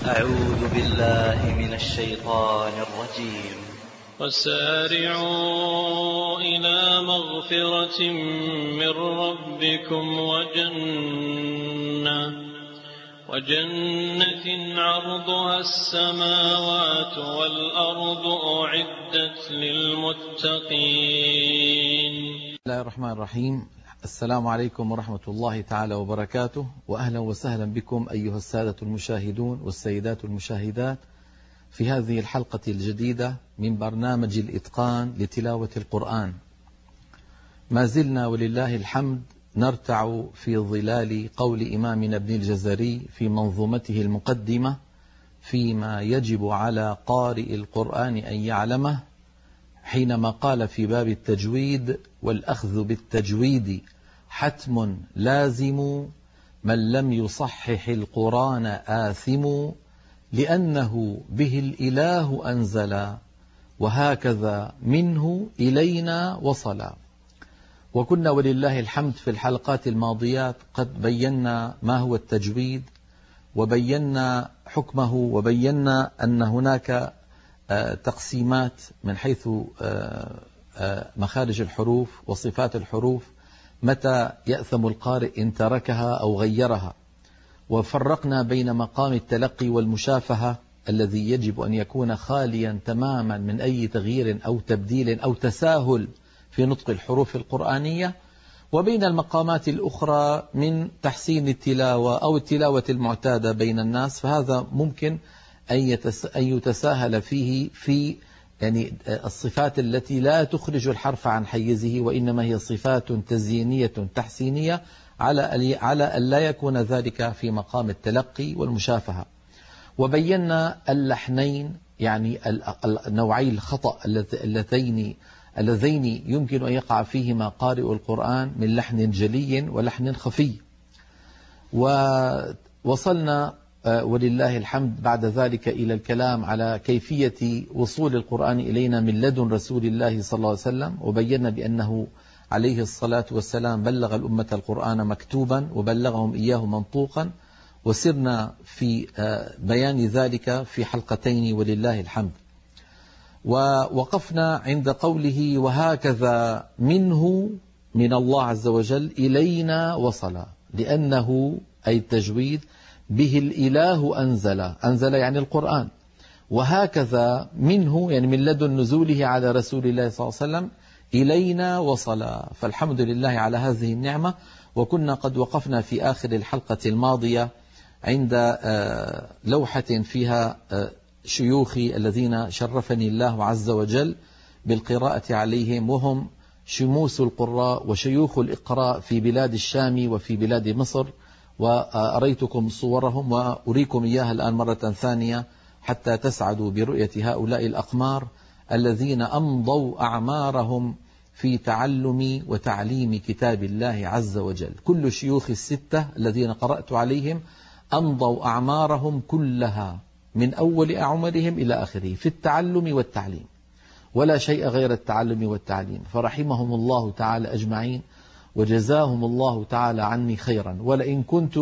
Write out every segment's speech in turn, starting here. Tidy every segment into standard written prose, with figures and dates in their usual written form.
أعوذ بالله من الشيطان الرجيم. وسارعوا إلى مغفرة من ربكم وجنة عرضها السماوات والأرض أعدت للمتقين. بسم الله الرحمن الرحيم. السلام عليكم ورحمة الله تعالى وبركاته، وأهلا وسهلا بكم أيها السادة المشاهدون والسيدات المشاهدات في هذه الحلقة الجديدة من برنامج الإتقان لتلاوة القرآن. ما زلنا ولله الحمد نرتع في ظلال قول إمامنا ابن الجزري في منظومته المقدمة فيما يجب على قارئ القرآن أن يعلمه، حينما قال في باب التجويد: والأخذ بالتجويد حتم لازم، من لم يصحح القرآن آثم، لأنه به الإله أنزل، وهكذا منه إلينا وصل. وكنا ولله الحمد في الحلقات الماضيات قد بينا ما هو التجويد، وبينا حكمه، وبينا أن هناك تقسيمات من حيث مخارج الحروف وصفات الحروف، متى يأثم القارئ إن تركها أو غيرها. وفرقنا بين مقام التلقي والمشافهة الذي يجب أن يكون خاليا تماما من أي تغيير أو تبديل أو تساهل في نطق الحروف القرآنية، وبين المقامات الأخرى من تحسين التلاوة أو التلاوة المعتادة بين الناس، فهذا ممكن أن يتساهل فيه في يعني الصفات التي لا تخرج الحرف عن حيزه، وإنما هي صفات تزيينية تحسينية، على أن لا يكون ذلك في مقام التلقي والمشافهة. وبينا اللحنين، يعني نوعي الخطأ اللذين يمكن أن يقع فيهما قارئ القرآن من لحن جلي ولحن خفي. ووصلنا ولله الحمد بعد ذلك إلى الكلام على كيفية وصول القرآن إلينا من لدن رسول الله صلى الله عليه وسلم، وبينا بأنه عليه الصلاة والسلام بلغ الأمة القرآن مكتوبا وبلغهم إياه منطوقا، وسرنا في بيان ذلك في حلقتين ولله الحمد. ووقفنا عند قوله: وهكذا منه، من الله عز وجل، إلينا وصل، لأنه أي التجويد به الإله أنزل يعني القرآن، وهكذا منه يعني من لدن نزوله على رسول الله صلى الله عليه وسلم إلينا وصل. فالحمد لله على هذه النعمة. وكنا قد وقفنا في آخر الحلقة الماضية عند لوحة فيها شيوخي الذين شرفني الله عز وجل بالقراءة عليهم، وهم شموس القراء وشيوخ الإقراء في بلاد الشام وفي بلاد مصر، وأريتكم صورهم وأريكم إياها الآن مرة ثانية حتى تسعدوا برؤية هؤلاء الأقمار الذين أمضوا أعمارهم في تعلم وتعليم كتاب الله عز وجل. كل شيوخ الستة الذين قرأت عليهم أمضوا أعمارهم كلها من أول أعمارهم إلى آخره في التعلم والتعليم، ولا شيء غير التعلم والتعليم، فرحمهم الله تعالى أجمعين، وجزاهم الله تعالى عني خيرا. ولئن كنت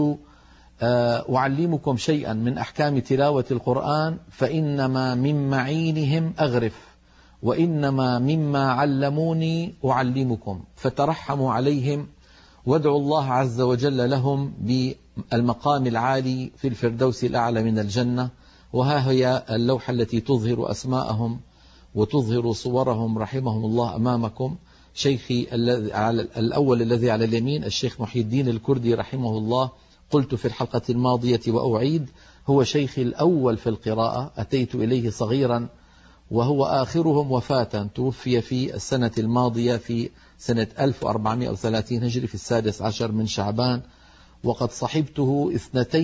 أعلمكم شيئا من أحكام تلاوة القرآن فإنما من معينهم أغرف، وإنما مما علموني أعلمكم، فترحموا عليهم وادعوا الله عز وجل لهم بالمقام العالي في الفردوس الأعلى من الجنة. وها هي اللوحة التي تظهر أسماءهم وتظهر صورهم رحمهم الله أمامكم. شيخي الأول الذي على اليمين الشيخ محي الدين الكردي رحمه الله، قلت في الحلقة الماضية وأعيد: هو شيخي الأول في القراءة، أتيت إليه صغيرا وهو آخرهم وفاة، توفي في السنة الماضية في سنة 1430 هجري في 16 من شعبان، وقد صحبته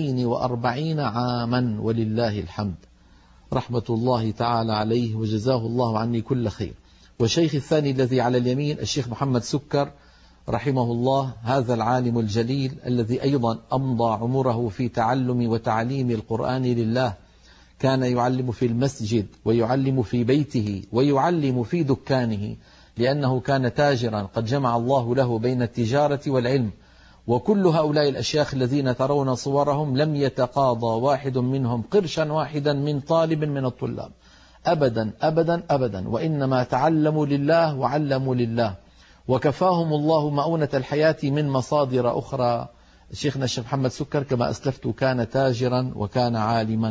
42 عاما ولله الحمد، رحمة الله تعالى عليه وجزاه الله عني كل خير. والشيخ الثاني الذي على اليمين الشيخ محمد سكر رحمه الله، هذا العالم الجليل الذي أيضا أمضى عمره في تعلم وتعليم القرآن لله، كان يعلم في المسجد ويعلم في بيته ويعلم في دكانه، لأنه كان تاجرا قد جمع الله له بين التجارة والعلم، وكل هؤلاء الأشياخ الذين ترون صورهم لم يتقاضى واحد منهم قرشا واحدا من طالب من الطلاب أبدا أبدا أبدا، وإنما تعلموا لله وعلموا لله، وكفاهم الله مؤونة الحياة من مصادر أخرى. شيخنا الشيخ محمد سكر كما أسلفت كان تاجرا وكان عالما،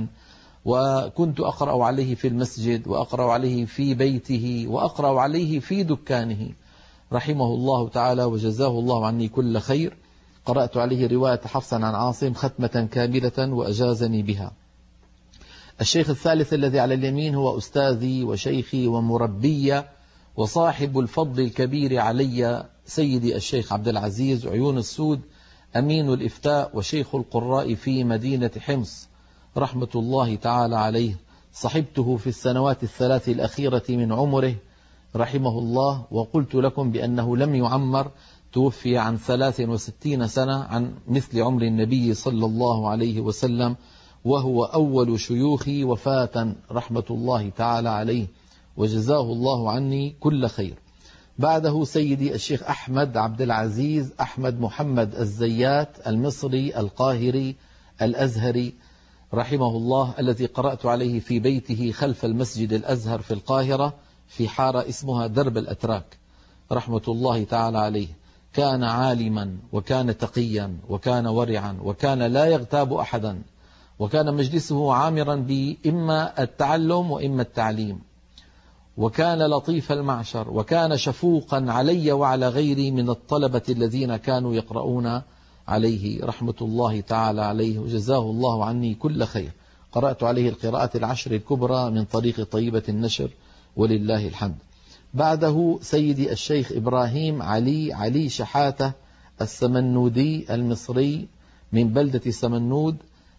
وكنت أقرأ عليه في المسجد وأقرأ عليه في بيته وأقرأ عليه في دكانه رحمه الله تعالى وجزاه الله عني كل خير. قرأت عليه رواية حفصا عن عاصم ختمة كاملة وأجازني بها. الشيخ الثالث الذي على اليمين هو أستاذي وشيخي ومربي وصاحب الفضل الكبير علي سيدي الشيخ عبد العزيز عيون السود أمين الإفتاء وشيخ القراء في مدينة حمص رحمة الله تعالى عليه. صحبته في السنوات الثلاث الأخيرة من عمره رحمه الله، وقلت لكم بأنه لم يعمر، توفي عن 63 سنة عن مثل عمر النبي صلى الله عليه وسلم، وهو أول شيوخي وفاة رحمة الله تعالى عليه وجزاه الله عني كل خير. بعده سيدي الشيخ أحمد عبد العزيز أحمد محمد الزيات المصري القاهري الأزهري رحمه الله، الذي قرأت عليه في بيته خلف المسجد الأزهر في القاهرة في حارة اسمها درب الأتراك رحمة الله تعالى عليه. كان عالما وكان تقيا وكان ورعا وكان لا يغتاب أحدا، وكان مجلسه عامرا بإما التعلم وإما التعليم، وكان لطيف المعشر، وكان شفوقا علي وعلى غيري من الطلبة الذين كانوا يقرؤون عليه رحمة الله تعالى عليه وجزاه الله عني كل خير. قرأت عليه القراءات العشر الكبرى من طريق طيبة النشر ولله الحمد. بعده سيدي الشيخ إبراهيم علي شحاتة السمنودي المصري من بلدة سمنود،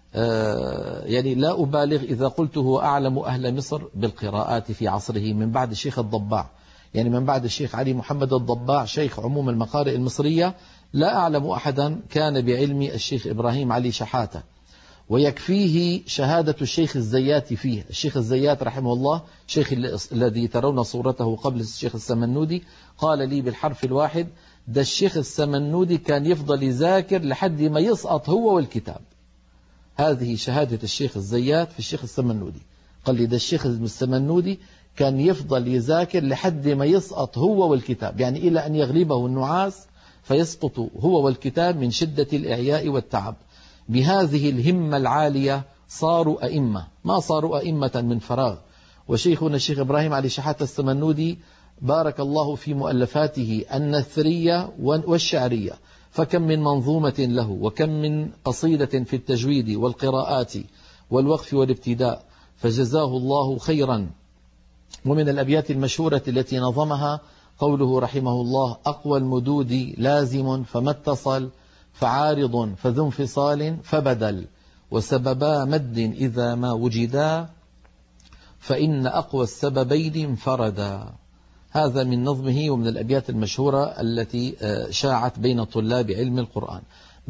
يعني لا أبالغ إذا قلت هو أعلم أهل مصر بالقراءات في عصره من بعد الشيخ الضباع، يعني من بعد الشيخ علي محمد الضباع شيخ عموم المقارئ المصرية لا أعلم أحدا كان بعلم الشيخ إبراهيم علي شحاتة، ويكفيه شهادة الشيخ الزيات فيه. الشيخ الزيات رحمه الله شيخ الذي ترون صورته قبل الشيخ السمنودي قال لي بالحرف الواحد: ده الشيخ السمنودي كان يفضل يذاكر لحد ما يسقط هو والكتاب. هذه شهادة الشيخ الزيات في الشيخ السمنودي، قال لي ده الشيخ السمنودي كان يفضل يذاكر لحد ما يسقط هو والكتاب، يعني إلى أن يغلبه النعاس فيسقط هو والكتاب من شدة الإعياء والتعب. بهذه الهمة العالية صاروا أئمة، ما صاروا أئمة من فراغ. وشيخنا الشيخ إبراهيم علي شحاتة السمنودي بارك الله في مؤلفاته النثرية والشعرية، فكم من منظومة له وكم من قصيدة في التجويد والقراءات والوقف والابتداء، فجزاه الله خيرا. ومن الأبيات المشهورة التي نظمها قوله رحمه الله: أقوى المدود لازم فما اتصل، فعارض فذو انفصال فبدل، وسببا مد إذا ما وجدا، فإن أقوى السببين انفردا. هذا من نظمه ومن الأبيات المشهورة التي شاعت بين طلاب علم القرآن.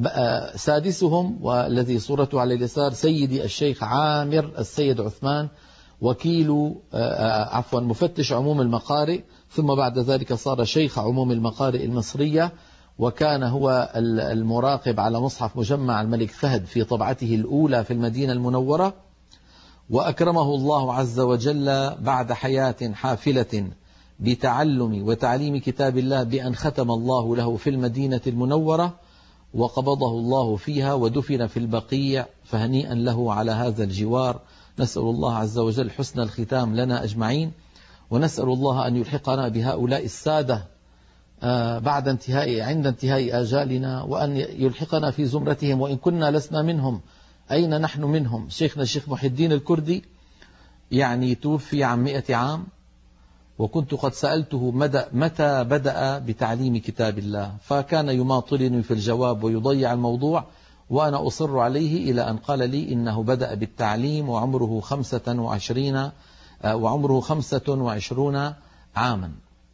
سادسهم والذي صورته على اليسار سيدي الشيخ عامر السيد عثمان مفتش عموم المقارئ، ثم بعد ذلك صار شيخ عموم المقارئ المصرية، وكان هو المراقب على مصحف مجمع الملك فهد في طبعته الأولى في المدينة المنورة. وأكرمه الله عز وجل بعد حياة حافلة بتعلم وتعليم كتاب الله بأن ختم الله له في المدينة المنورة، وقبضه الله فيها ودفن في البقيع، فهنيئا له على هذا الجوار. نسأل الله عز وجل حسن الختام لنا أجمعين، ونسأل الله أن يلحقنا بهؤلاء السادة عند انتهاء آجالنا، وأن يلحقنا في زمرتهم وإن كنا لسنا منهم. أين نحن منهم؟ شيخنا الشيخ محي الدين الكردي يعني توفي عن 100 عام، وكنت قد سألته متى بدأ بتعليم كتاب الله، فكان يماطلني في الجواب ويضيع الموضوع، وأنا أصر عليه إلى أن قال لي إنه بدأ بالتعليم وعمره 25 عاما،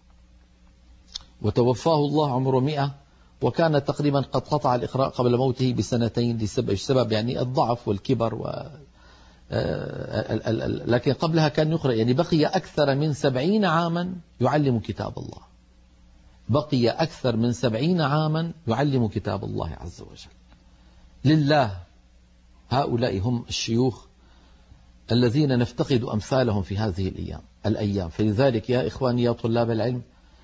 وتوفاه الله عمره 100، وكان تقريبا قد قطع الإقراء قبل موته بسنتين لسبب يعني الضعف والكبر لكن قبلها كان يقرأ، يعني بقي أكثر من 70 عاما يعلم كتاب الله. بقي أكثر من 70 عاما يعلم كتاب الله عز وجل لله. هؤلاء هم الشيوخ الذين نفتقد أمثالهم في هذه الأيام. فلذلك يا إخواني يا طلاب العلم،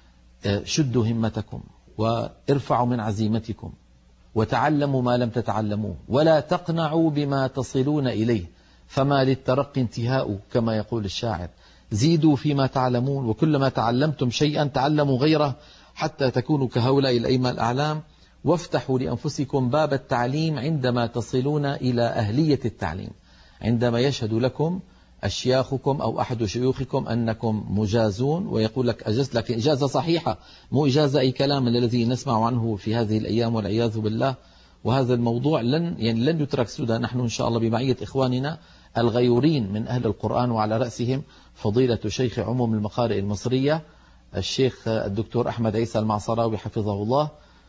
شدوا همتكم وارفعوا من عزيمتكم وتعلموا ما لم تتعلموه، ولا تقنعوا بما تصلون إليه، فما للترقي انتهاء كما يقول الشاعر. زيدوا فيما تعلمون، وكلما تعلمتم شيئا تعلموا غيره حتى تكونوا كهؤلاء الأئمة الأعلام. وافتحوا لأنفسكم باب التعليم عندما تصلون إلى أهلية التعليم، عندما يشهد لكم أشياخكم أو أحد شيوخكم أنكم مجازون ويقول لك أجزت، لكن إجازة صحيحة، مو إجازة أي كلام الذي نسمع عنه في هذه الأيام والعياذ بالله. وهذا الموضوع لن يترك سدى. نحن إن شاء الله بمعية إخواننا الغيورين من أهل القرآن، وعلى رأسهم فضيلة شيخ عموم المقارئ المصرية الشيخ الدكتور أحمد عيسى المعصراوي حفظه الله،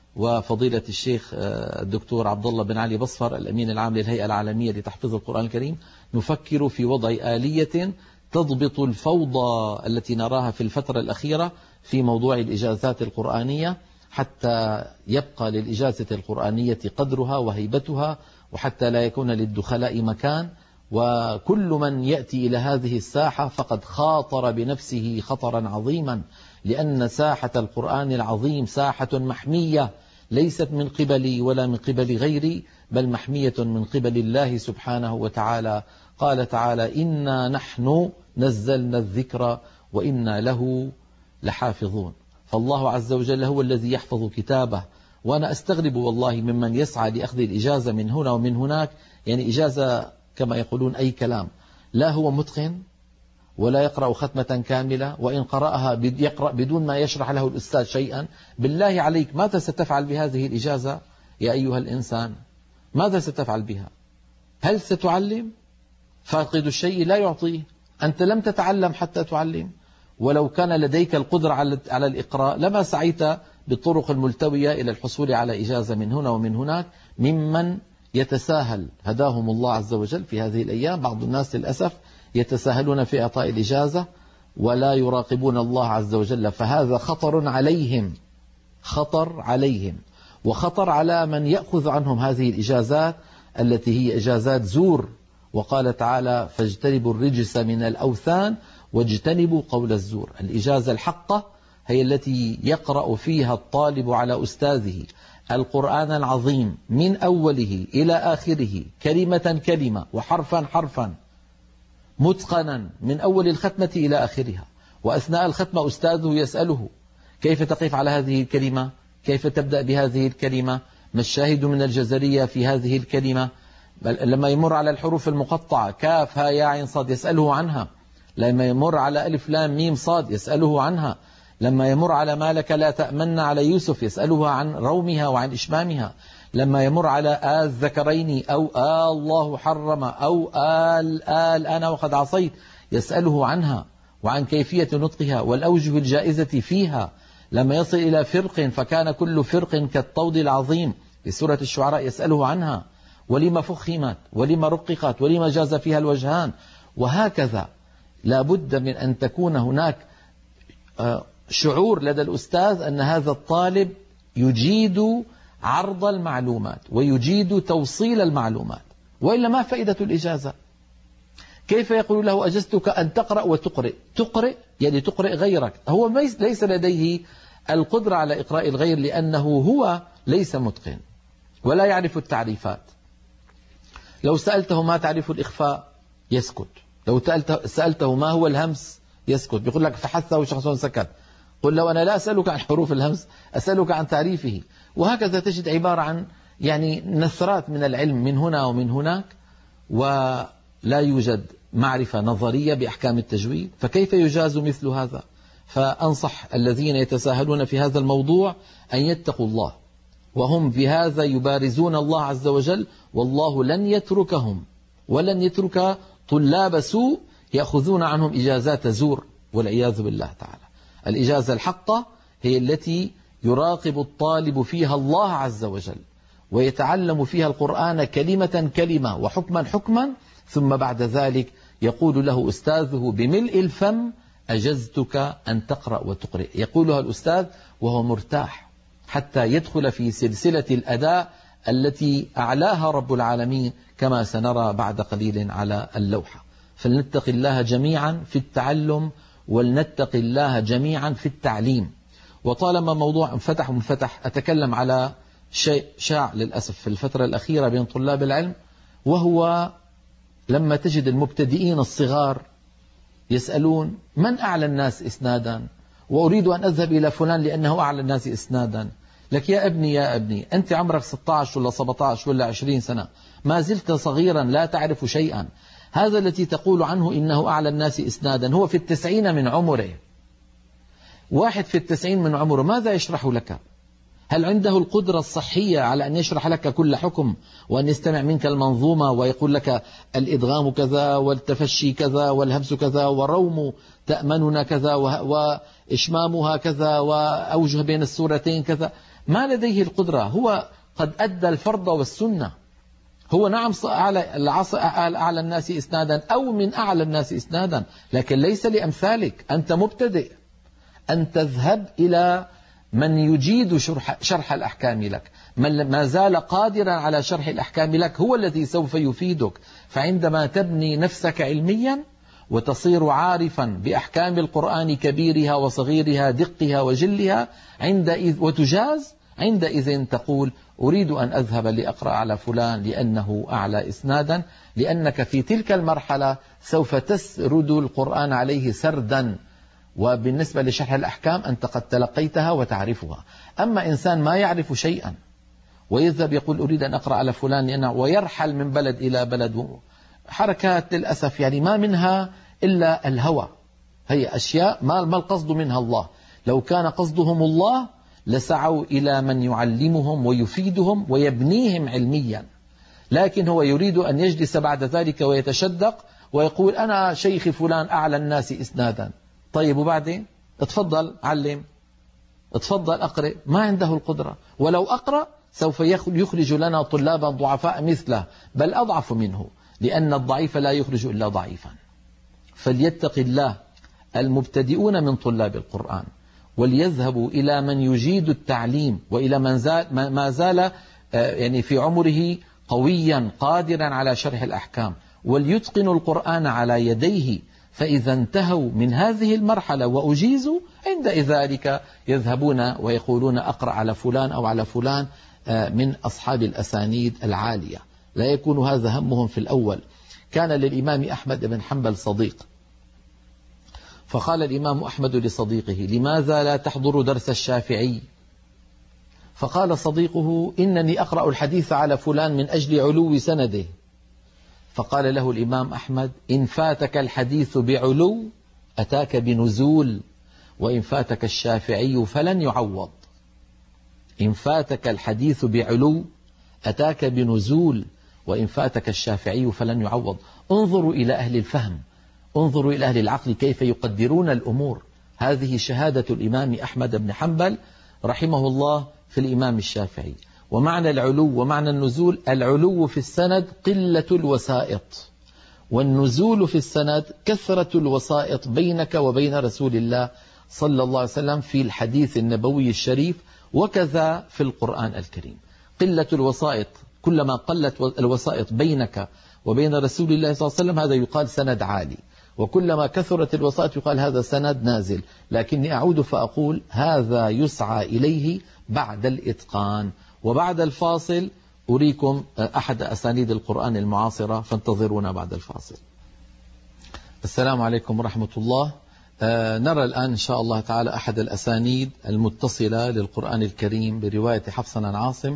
وفضيلة الشيخ الدكتور عبد الله بن علي بصفر الأمين العام للهيئة العالمية لتحفيظ القرآن الكريم، نفكر في وضع آلية تضبط الفوضى التي نراها في الفترة الأخيرة في موضوع الإجازات القرآنية، حتى يبقى للإجازة القرآنية قدرها وهيبتها، وحتى لا يكون للدخلاء مكان. وكل من يأتي إلى هذه الساحة فقد خاطر بنفسه خطرا عظيما، لأن ساحة القرآن العظيم ساحة محمية، ليست من قبلي ولا من قبل غيري، بل محمية من قبل الله سبحانه وتعالى. قال تعالى: إنا نحن نزلنا الذكر وإنا له لحافظون. فالله عز وجل هو الذي يحفظ كتابه. وأنا أستغرب والله ممن يسعى لأخذ الإجازة من هنا ومن هناك، يعني إجازة كما يقولون أي كلام، لا هو متقن ولا يقرأ ختمة كاملة، وإن قرأها يقرأ بدون ما يشرح له الأستاذ شيئا. بالله عليك ماذا ستفعل بهذه الإجازة يا أيها الإنسان؟ ماذا ستفعل بها؟ هل ستعلم؟ فاقد الشيء لا يعطيه. أنت لم تتعلم حتى تعلم، ولو كان لديك القدرة على الإقراء لما سعيت بالطرق الملتوية إلى الحصول على إجازة من هنا ومن هناك. ممن يتساهل هداهم الله عز وجل في هذه الأيام، بعض الناس للأسف يتساهلون في إعطاء الإجازة ولا يراقبون الله عز وجل، فهذا خطر عليهم، خطر عليهم، وخطر على من يأخذ عنهم هذه الإجازات التي هي إجازات زور. وقال تعالى: فاجتنبوا الرجس من الأوثان واجتنبوا قول الزور. الإجازة الحقة هي التي يقرأ فيها الطالب على أستاذه القرآن العظيم من أوله إلى آخره، كلمة كلمة وحرفا حرفا، متقنا من أول الختمة إلى آخرها. وأثناء الختمة أستاذه يسأله: كيف تقف على هذه الكلمة؟ كيف تبدأ بهذه الكلمة؟ ما الشاهد من الجزرية في هذه الكلمة؟ لما يمر على الحروف المقطعة كاف ها يا عين صاد يسأله عنها. لما يمر على ألف لام ميم صاد يسأله عنها. لما يمر على ما لك لا تأمن على يوسف يسأله عن رومها وعن إشمامها. لما يمر على الذكرين أو الله حرم أو أنا وقد عصيت يسأله عنها وعن كيفية نطقها والأوجه الجائزة فيها. لما يصل إلى فرق فكان كل فرق كالطود العظيم في سورة الشعراء يسأله عنها، ولما فخمت ولما رققت ولما جاز فيها الوجهان. وهكذا لا بد من أن تكون هناك شعور لدى الأستاذ أن هذا الطالب يجيد عرض المعلومات ويجيد توصيل المعلومات، وإلا ما فائدة الإجازة؟ كيف يقول له: أجزتك أن تقرأ وتقرئ؟ تقرئ يعني تقرئ غيرك. هو ليس لديه القدرة على إقراء الغير، لأنه هو ليس متقن ولا يعرف التعريفات. لو سألته: ما تعرف الإخفاء؟ يسكت. لو سألته: ما هو الهمس؟ يسكت. بيقول لك: فحثه شخص سكت. قل له: أنا لا أسألك عن حروف الهمس، أسألك عن تعريفه. وهكذا تجد عبارة عن يعني نثرات من العلم من هنا ومن هناك، ولا يوجد معرفة نظرية بأحكام التجويد. فكيف يجاز مثل هذا؟ فأنصح الذين يتساهلون في هذا الموضوع أن يتقوا الله، وهم بهذا يبارزون الله عز وجل، والله لن يتركهم ولن يترك طلاب سوء يأخذون عنهم إجازات زور والعياذ بالله تعالى. الإجازة الحقة هي التي يراقب الطالب فيها الله عز وجل ويتعلم فيها القرآن كلمة كلمة وحكما حكما، ثم بعد ذلك يقول له أستاذه بملء الفم: أجزتك أن تقرأ وتقرئ. يقولها الأستاذ وهو مرتاح حتى يدخل في سلسلة الأداء التي أعلاها رب العالمين كما سنرى بعد قليل على اللوحة. فلنتق الله جميعا في التعلم ولنتق الله جميعا في التعليم. وطالما موضوع انفتح أتكلم على شيء شاع للأسف في الفترة الأخيرة بين طلاب العلم، وهو لما تجد المبتدئين الصغار يسألون من أعلى الناس إسنادا، وأريد أن أذهب إلى فلان لأنه أعلى الناس إسنادا. لك يا ابني أنت عمرك 16 ولا 17 ولا 20 سنة، ما زلت صغيرا لا تعرف شيئا. هذا الذي تقول عنه إنه أعلى الناس إسنادا هو في 90 من عمره. واحد في 90 من عمره ماذا يشرح لك؟ هل عنده القدرة الصحية على أن يشرح لك كل حكم وأن يستمع منك المنظومة ويقول لك الإدغام كذا والتفشي كذا والهمس كذا والروم تأمننا كذا وإشمامها كذا وأوجه بين السورتين كذا؟ ما لديه القدرة. هو قد أدى الفرض والسنة. هو نعم أعلى الناس إسنادا أو من أعلى الناس إسنادا، لكن ليس لأمثالك. أنت مبتدئ، أن تذهب إلى من يجيد شرح الأحكام لك، من ما زال قادرا على شرح الأحكام لك هو الذي سوف يفيدك. فعندما تبني نفسك علميا وتصير عارفا بأحكام القرآن كبيرها وصغيرها دقها وجلها وتجاز، عندئذ تقول أريد أن أذهب لأقرأ على فلان لأنه أعلى إسنادا، لأنك في تلك المرحلة سوف تسرد القرآن عليه سردا. وبالنسبة لشرح الأحكام أنت قد تلقيتها وتعرفها. أما إنسان ما يعرف شيئا ويذهب يقول أريد أن أقرأ على فلان لأنه ويرحل من بلد إلى بلد، حركات للأسف يعني ما منها إلا الهوى. هي أشياء ما القصد منها الله. لو كان قصدهم الله لسعوا إلى من يعلمهم ويفيدهم ويبنيهم علميا، لكن هو يريد أن يجلس بعد ذلك ويتشدق ويقول أنا شيخ فلان أعلى الناس إسنادا. طيب وبعدين اتفضل علم، اتفضل أقرأ. ما عنده القدرة، ولو أقرأ سوف يخرج لنا طلابا ضعفاء مثله بل أضعف منه، لأن الضعيف لا يخرج إلا ضعيفا. فليتق الله المبتدئون من طلاب القرآن وليذهبوا إلى من يجيد التعليم وإلى من ما زال يعني في عمره قويا قادرا على شرح الأحكام، وليتقنوا القرآن على يديه. فإذا انتهوا من هذه المرحلة وأجيزوا عند ذلك يذهبون ويقولون أقرأ على فلان أو على فلان من أصحاب الأسانيد العالية. لا يكون هذا همهم في الأول. كان للإمام أحمد بن حنبل صديق، فقال الإمام أحمد لصديقه لماذا لا تحضر درس الشافعي؟ فقال صديقه إنني أقرأ الحديث على فلان من أجل علو سنده. فقال له الإمام أحمد إن فاتك الحديث بعلو أتاك بنزول، وإن فاتك الشافعي فلن يعوض. إن فاتك الحديث بعلو أتاك بنزول، وإن فاتك الشافعي فلن يعوض. انظروا إلى أهل الفهم، انظروا إلى أهل العقل كيف يقدرون الأمور. هذه شهادة الإمام أحمد بن حنبل رحمه الله في الإمام الشافعي. ومعنى العلو ومعنى النزول: العلو في السند قلة الوسائط، والنزول في السند كثرة الوسائط بينك وبين رسول الله صلى الله عليه وسلم في الحديث النبوي الشريف، وكذا في القرآن الكريم. قلة الوسائط، كلما قلت الوسائط بينك وبين رسول الله صلى الله عليه وسلم هذا يقال سند عالي، وكلما كثرت الوسائط يقال هذا سند نازل. لكني أعود فأقول هذا يسعى إليه بعد الإتقان. وبعد الفاصل أريكم أحد أسانيد القرآن المعاصرة، فانتظرونا بعد الفاصل. السلام عليكم ورحمة الله. نرى الآن إن شاء الله تعالى أحد الأسانيد المتصلة للقرآن الكريم برواية حفص عن عاصم.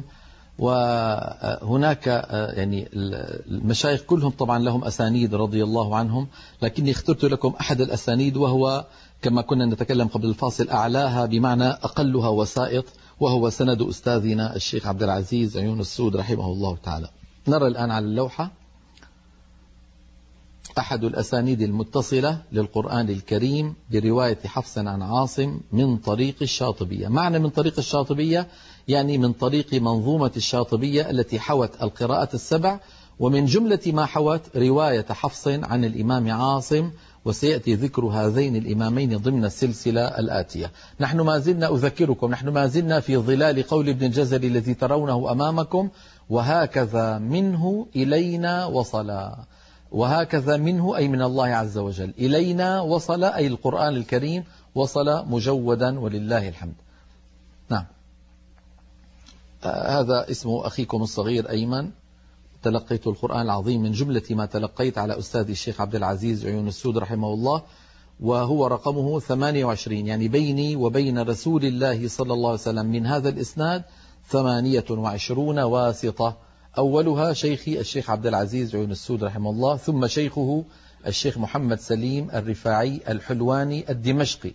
وهناك يعني المشايخ كلهم طبعا لهم أسانيد رضي الله عنهم، لكني اخترت لكم أحد الأسانيد وهو كما كنا نتكلم قبل الفاصل أعلاها بمعنى أقلها وسائط، وهو سند أستاذنا الشيخ عبد العزيز عيون السود رحمه الله تعالى. نرى الآن على اللوحة أحد الأسانيد المتصلة للقرآن الكريم برواية حفص عن عاصم من طريق الشاطبية. معنى من طريق الشاطبية يعني من طريق منظومة الشاطبية التي حوت القراءة السبع، ومن جملة ما حوت رواية حفص عن الإمام عاصم وسيأتي ذكر هذين الإمامين ضمن السلسلة الآتية. نحن ما زلنا أذكركم، نحن ما زلنا في ظلال قول ابن الجزري الذي ترونه أمامكم: وهكذا منه إلينا وصلا. وهكذا منه أي من الله عز وجل، إلينا وصل أي القرآن الكريم وصل مجودا ولله الحمد. نعم. هذا اسمه أخيكم الصغير أيمن. تلقيت القرآن العظيم من جملة ما تلقيت على أستاذي الشيخ عبد العزيز عيون السود رحمه الله، وهو رقمه 28، يعني بيني وبين رسول الله صلى الله عليه وسلم من هذا الإسناد 28 واسطة. أولها شيخي الشيخ عبد العزيز عيون السود رحمه الله، ثم شيخه الشيخ محمد سليم الرفاعي الحلواني الدمشقي،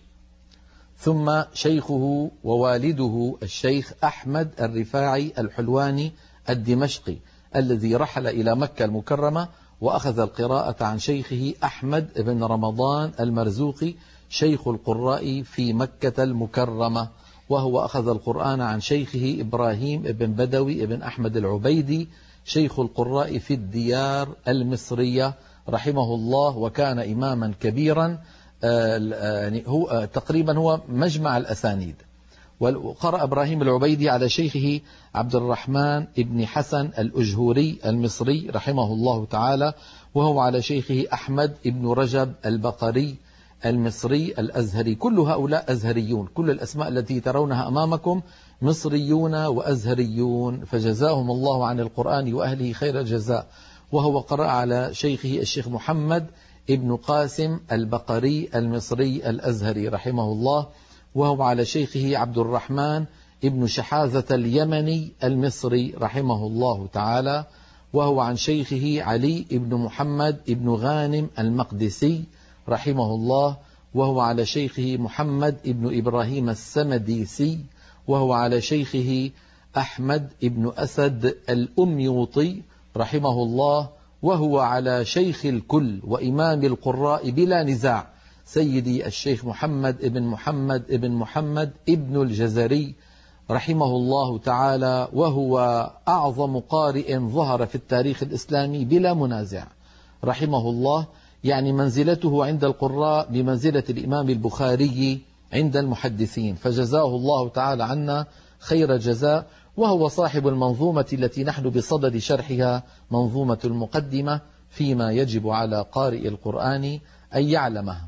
ثم شيخه ووالده الشيخ أحمد الرفاعي الحلواني الدمشقي الذي رحل إلى مكة المكرمة وأخذ القراءة عن شيخه أحمد بن رمضان المرزوقي شيخ القراء في مكة المكرمة، وهو أخذ القرآن عن شيخه إبراهيم بن بدوي بن أحمد العبيدي شيخ القراء في الديار المصرية رحمه الله، وكان إماما كبيرا، يعني هو تقريبا هو مجمع الأسانيد. وقرأ إبراهيم العبيدي على شيخه عبد الرحمن بن حسن الأجهوري المصري رحمه الله تعالى، وهو على شيخه أحمد بن رجب البقري المصري الأزهري. كل هؤلاء أزهريون، كل الأسماء التي ترونها أمامكم مصريون وأزهريون، فجزاهم الله عن القرآن وأهله خير الجزاء. وهو قرأ على شيخه الشيخ محمد ابن قاسم البقري المصري الأزهري رحمه الله، وهو على شيخه عبد الرحمن ابن شحاذة اليمني المصري رحمه الله تعالى، وهو عن شيخه علي ابن محمد ابن غانم المقدسي رحمه الله، وهو على شيخه محمد ابن إبراهيم السمديسي، وهو على شيخه أحمد ابن أسد الأميوطي رحمه الله، وهو على شيخ الكل وإمام القراء بلا نزاع سيدي الشيخ محمد ابن محمد ابن الجزري رحمه الله تعالى، وهو أعظم قارئ ظهر في التاريخ الإسلامي بلا منازع رحمه الله، يعني منزلته عند القراء بمنزلة الإمام البخاري عند المحدثين، فجزاه الله تعالى عنا خير جزاء. وهو صاحب المنظومة التي نحن بصدد شرحها، منظومة المقدمة فيما يجب على قارئ القرآن أن يعلمها.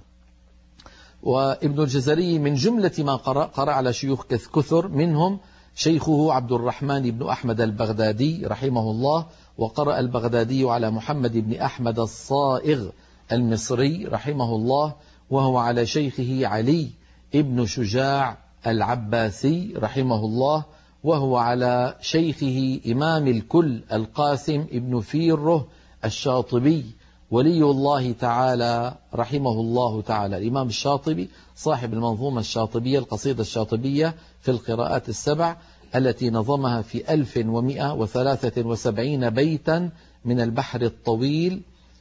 وابن الجزري من جملة ما قرأ على شيوخ كثر، منهم شيخه عبد الرحمن بن أحمد البغدادي رحمه الله، وقرأ البغدادي على محمد بن أحمد الصائغ المصري رحمه الله، وهو على شيخه علي ابن شجاع العباسي رحمه الله، وهو على شيخه إمام الكل القاسم ابن فيره الشاطبي ولي الله تعالى رحمه الله تعالى. الإمام الشاطبي صاحب المنظومة الشاطبية، القصيدة الشاطبية في القراءات السبع التي نظمها في 1173 بيتا من البحر الطويل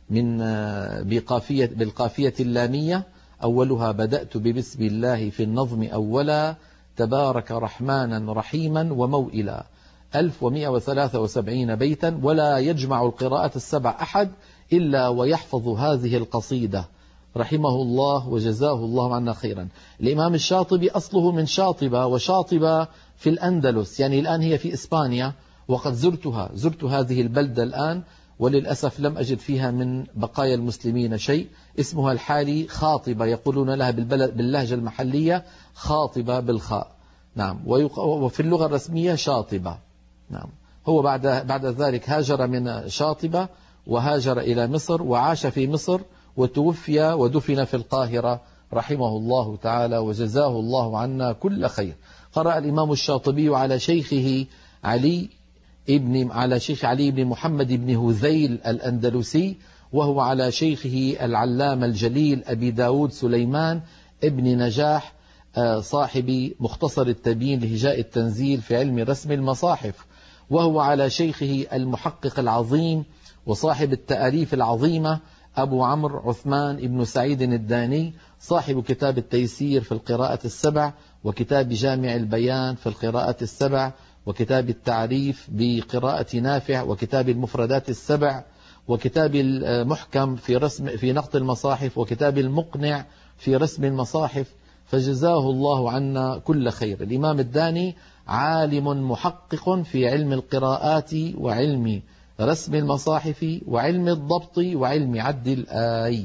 بالقافية اللامية، أولها بدأت ببسم الله في النظم أولا تبارك رحمانا رحيما وموئلا، 1173 بيتا، ولا يجمع القراءات السبع أحد إلا ويحفظ هذه القصيدة رحمه الله وجزاه الله عنا خيرا. الإمام الشاطبي أصله من شاطبة، وشاطبة في الأندلس، يعني الآن هي في إسبانيا، وقد زرت هذه البلدة الآن، وللأسف لم أجد فيها من بقايا المسلمين شيء. اسمها الحالي خاطبة، يقولون لها باللهجة المحلية خاطبة بالخاء، نعم، وفي اللغة الرسمية شاطبة، نعم. هو بعد ذلك هاجر من شاطبة وهاجر إلى مصر، وعاش في مصر، وتوفي ودفن في القاهرة رحمه الله تعالى وجزاه الله عنا كل خير. قرأ الإمام الشاطبي على شيخه علي بن محمد بن هذيل الأندلسي، وهو على شيخه العلامة الجليل أبي داود سليمان ابن نجاح صاحب مختصر التبيين لهجاء التنزيل في علم رسم المصاحف، وهو على شيخه المحقق العظيم وصاحب التأليف العظيمة أبو عمرو عثمان ابن سعيد الداني، صاحب كتاب التيسير في القراءة السبع، وكتاب جامع البيان في القراءة السبع، وكتاب التعريف بقراءة نافع، وكتاب المفردات السبع، وكتاب المحكم في نقط المصاحف، وكتاب المقنع في رسم المصاحف، فجزاه الله عنا كل خير. الإمام الداني عالم محقق في علم القراءات وعلم رسم المصاحف وعلم الضبط وعلم عد الآي.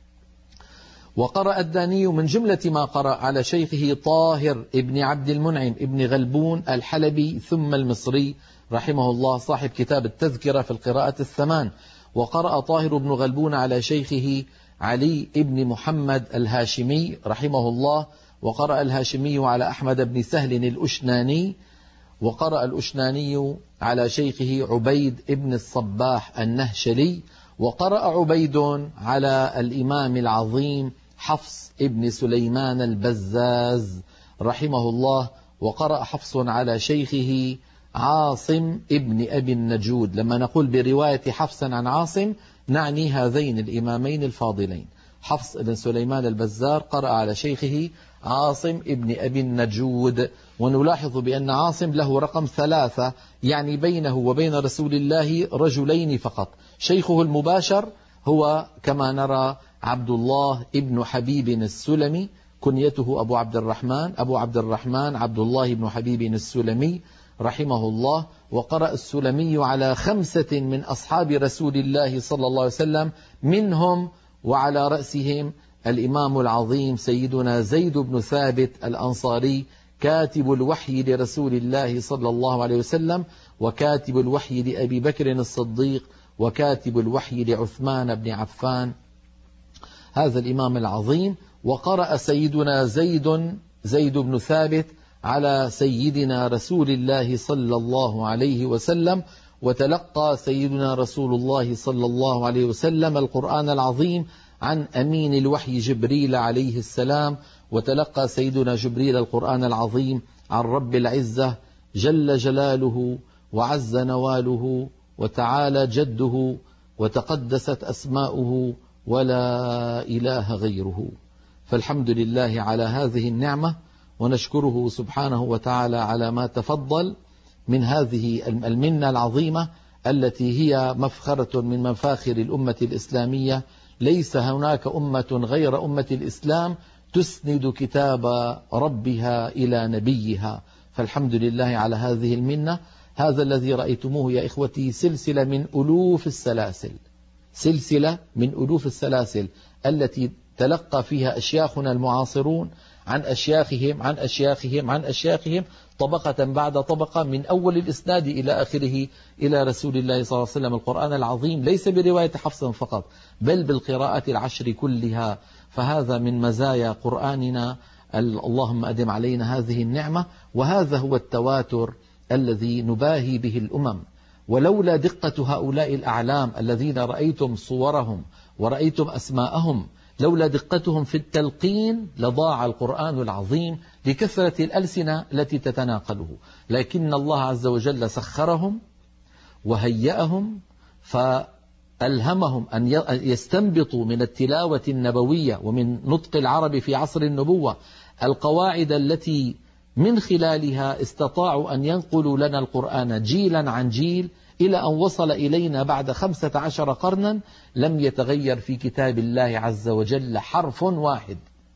وقرأ الداني من جملة ما قرأ على شيخه طاهر ابن عبد المنعم ابن غلبون الحلبي ثم المصري رحمه الله صاحب كتاب التذكرة في القراءة الثمان. وقرأ طاهر بن غلبون على شيخه علي ابن محمد الهاشمي رحمه الله. وقرأ الهاشمي على أحمد بن سهل الأشناني. وقرأ الأشناني على شيخه عبيد ابن الصباح النهشلي. وقرأ عبيد على الإمام العظيم حفص ابن سليمان البزاز رحمه الله. وقرأ حفص على شيخه عاصم ابن أبي النجود. لما نقول برواية حفص عن عاصم نعني هذين الإمامين الفاضلين. حفص بن سليمان البزار قرأ على شيخه عاصم ابن أبي النجود. ونلاحظ بأن عاصم له رقم 3، يعني بينه وبين رسول الله رجلين فقط. شيخه المباشر هو كما نرى عبد الله ابن حبيب السلمي، كنيته أبو عبد الرحمن عبد الله بن حبيب السلمي رحمه الله. وقرأ السلمي على 5 من أصحاب رسول الله صلى الله عليه وسلم، منهم وعلى رأسهم الإمام العظيم سيدنا زيد بن ثابت الأنصاري كاتب الوحي لرسول الله صلى الله عليه وسلم، وكاتب الوحي لأبي بكر الصديق، وكاتب الوحي لعثمان بن عفان، هذا الإمام العظيم. وقرأ سيدنا زيد بن ثابت على سيدنا رسول الله صلى الله عليه وسلم. وتلقى سيدنا رسول الله صلى الله عليه وسلم القرآن العظيم عن أمين الوحي جبريل عليه السلام. وتلقى سيدنا جبريل القرآن العظيم عن رب العزة جل جلاله وعز نواله وتعالى جده وتقدست أسماؤه ولا إله غيره. فالحمد لله على هذه النعمة، ونشكره سبحانه وتعالى على ما تفضل من هذه المنة العظيمة التي هي مفخرة من مفاخر الأمة الإسلامية. ليس هناك أمة غير أمة الإسلام تسند كتاب ربها إلى نبيها، فالحمد لله على هذه المنة. هذا الذي رأيتموه يا إخوتي سلسلة من ألوف السلاسل التي تلقى فيها أشياخنا المعاصرون عن أشياخهم عن أشياخهم عن أشياخهم طبقة بعد طبقة، من أول الإسناد إلى آخره إلى رسول الله صلى الله عليه وسلم القرآن العظيم، ليس برواية حفص فقط بل بالقراءات العشر كلها. فهذا من مزايا قرآننا، اللهم أدم علينا هذه النعمة. وهذا هو التواتر الذي نباهي به الأمم. ولولا دقة هؤلاء الأعلام الذين رأيتم صورهم ورأيتم أسماءهم، لولا دقتهم في التلقين لضاع القرآن العظيم لكثرة الألسنة التي تتناقله. لكن الله عز وجل سخرهم وهيأهم فألهمهم أن يستنبطوا من التلاوة النبوية ومن نطق العرب في عصر النبوة القواعد التي من خلالها استطاعوا أن ينقلوا لنا القرآن جيلا عن جيل إلى أن وصل إلينا بعد 15 قرنا لم يتغير في كتاب الله عز وجل حرف واحد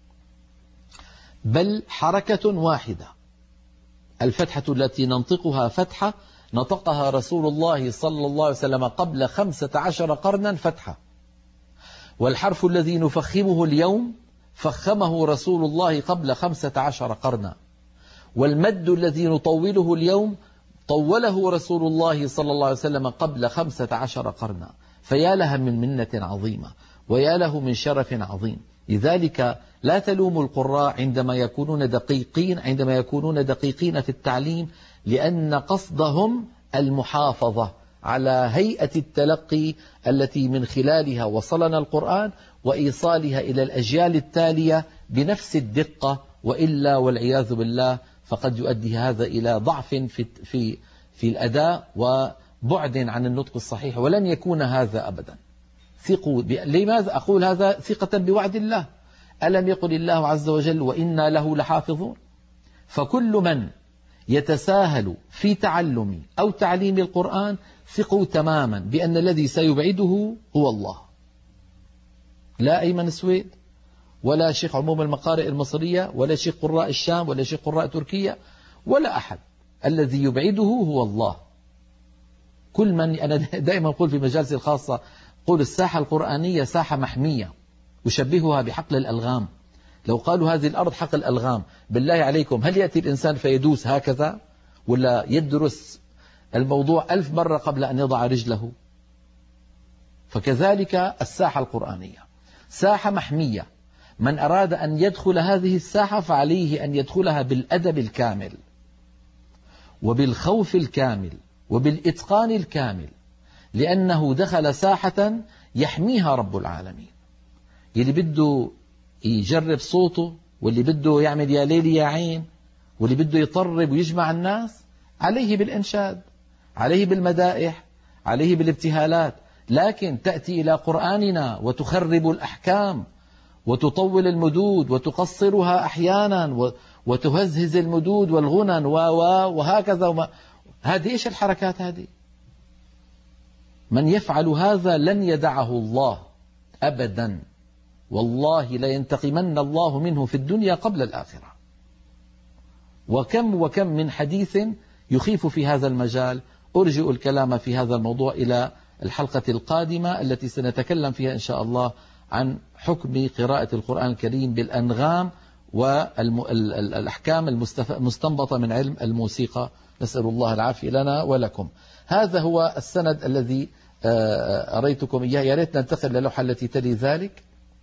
بل حركة واحدة. الفتحة التي ننطقها فتحة نطقها رسول الله صلى الله عليه وسلم قبل 15 قرنا فتحة، والحرف الذي نفخمه اليوم فخمه رسول الله قبل 15 قرنا، والمد الذي نطوله اليوم طوله رسول الله صلى الله عليه وسلم قبل 15 قرنا. فيا لها من منة عظيمة ويا له من شرف عظيم. لذلك لا تلوموا القراء عندما يكونون دقيقين في التعليم، لأن قصدهم المحافظة على هيئة التلقي التي من خلالها وصلنا القرآن وإيصالها إلى الأجيال التالية بنفس الدقة، وإلا والعياذ بالله فقد يؤدي هذا إلى ضعف في الأداء وبعد عن النطق الصحيح، ولن يكون هذا أبدا. لماذا أقول هذا؟ ثقة بوعد الله. ألم يقل الله عز وجل وإنا له لحافظون؟ فكل من يتساهل في تعلم أو تعليم القرآن ثقوا تماما بأن الذي سيبعده هو الله. لا أيمن السويد ولا شيخ عموم المقارئ المصرية ولا شيخ قراء الشام ولا شيخ قراء تركيا ولا أحد، الذي يبعده هو الله. كل من، أنا دائما أقول في مجالسي الخاصة، قول الساحة القرآنية ساحة محمية، أشبهها بحقل الألغام. لو قالوا هذه الأرض حقل الألغام، بالله عليكم هل يأتي الإنسان فيدوس هكذا ولا يدرس الموضوع 1000 مرة قبل أن يضع رجله؟ فكذلك الساحة القرآنية ساحة محمية، من أراد أن يدخل هذه الساحة فعليه أن يدخلها بالأدب الكامل وبالخوف الكامل وبالإتقان الكامل، لأنه دخل ساحة يحميها رب العالمين. اللي بده يجرب صوته واللي بده يعمل يا ليل يا عين واللي بده يطرب ويجمع الناس عليه بالإنشاد، عليه بالمدائح، عليه بالابتهالات. لكن تأتي إلى قرآننا وتخرب الأحكام وتطول المدود وتقصرها أحيانا وتهزهز المدود والغنن وهكذا هذه إيش الحركات هذه؟ من يفعل هذا لن يدعه الله أبدا، والله لينتقمن الله منه في الدنيا قبل الآخرة. وكم من حديث يخيف في هذا المجال. أرجئ الكلام في هذا الموضوع إلى الحلقة القادمة التي سنتكلم فيها إن شاء الله عن حكم قراءة القرآن الكريم بالأنغام والأحكام المستنبطة من علم الموسيقى. نسأل الله العافية لنا ولكم. هذا هو السند الذي أريتكم إياه. يا ريت ننتقل للوحة التي تلي ذلك.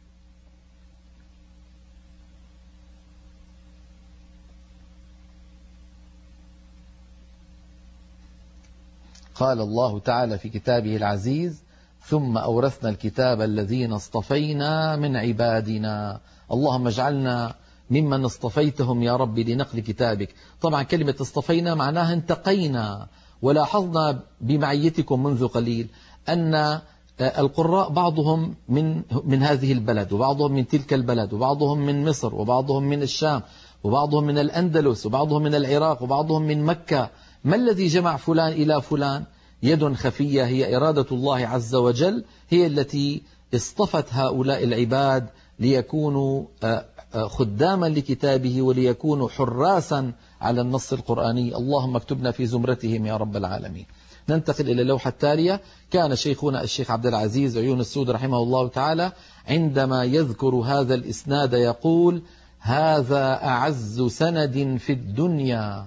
قال الله تعالى في كتابه العزيز: ثم أورثنا الكتاب الذين اصطفينا من عبادنا. اللهم اجعلنا ممن اصطفيتهم يا رب لنقل كتابك. طبعا كلمة اصطفينا معناها انتقينا. ولاحظنا بمعيتكم منذ قليل أن القراء بعضهم من هذه البلد وبعضهم من تلك البلد وبعضهم من مصر وبعضهم من الشام وبعضهم من الأندلس وبعضهم من العراق وبعضهم من مكة. ما الذي جمع فلان إلى فلان؟ يد خفية هي إرادة الله عز وجل، هي التي اصطفت هؤلاء العباد ليكونوا خداما لكتابه وليكونوا حراسا على النص القرآني. اللهم اكتبنا في زمرتهم يا رب العالمين. ننتقل إلى اللوحة التالية. كان شيخنا الشيخ عبد العزيز عيون السود رحمه الله تعالى عندما يذكر هذا الإسناد يقول: هذا أعز سند في الدنيا،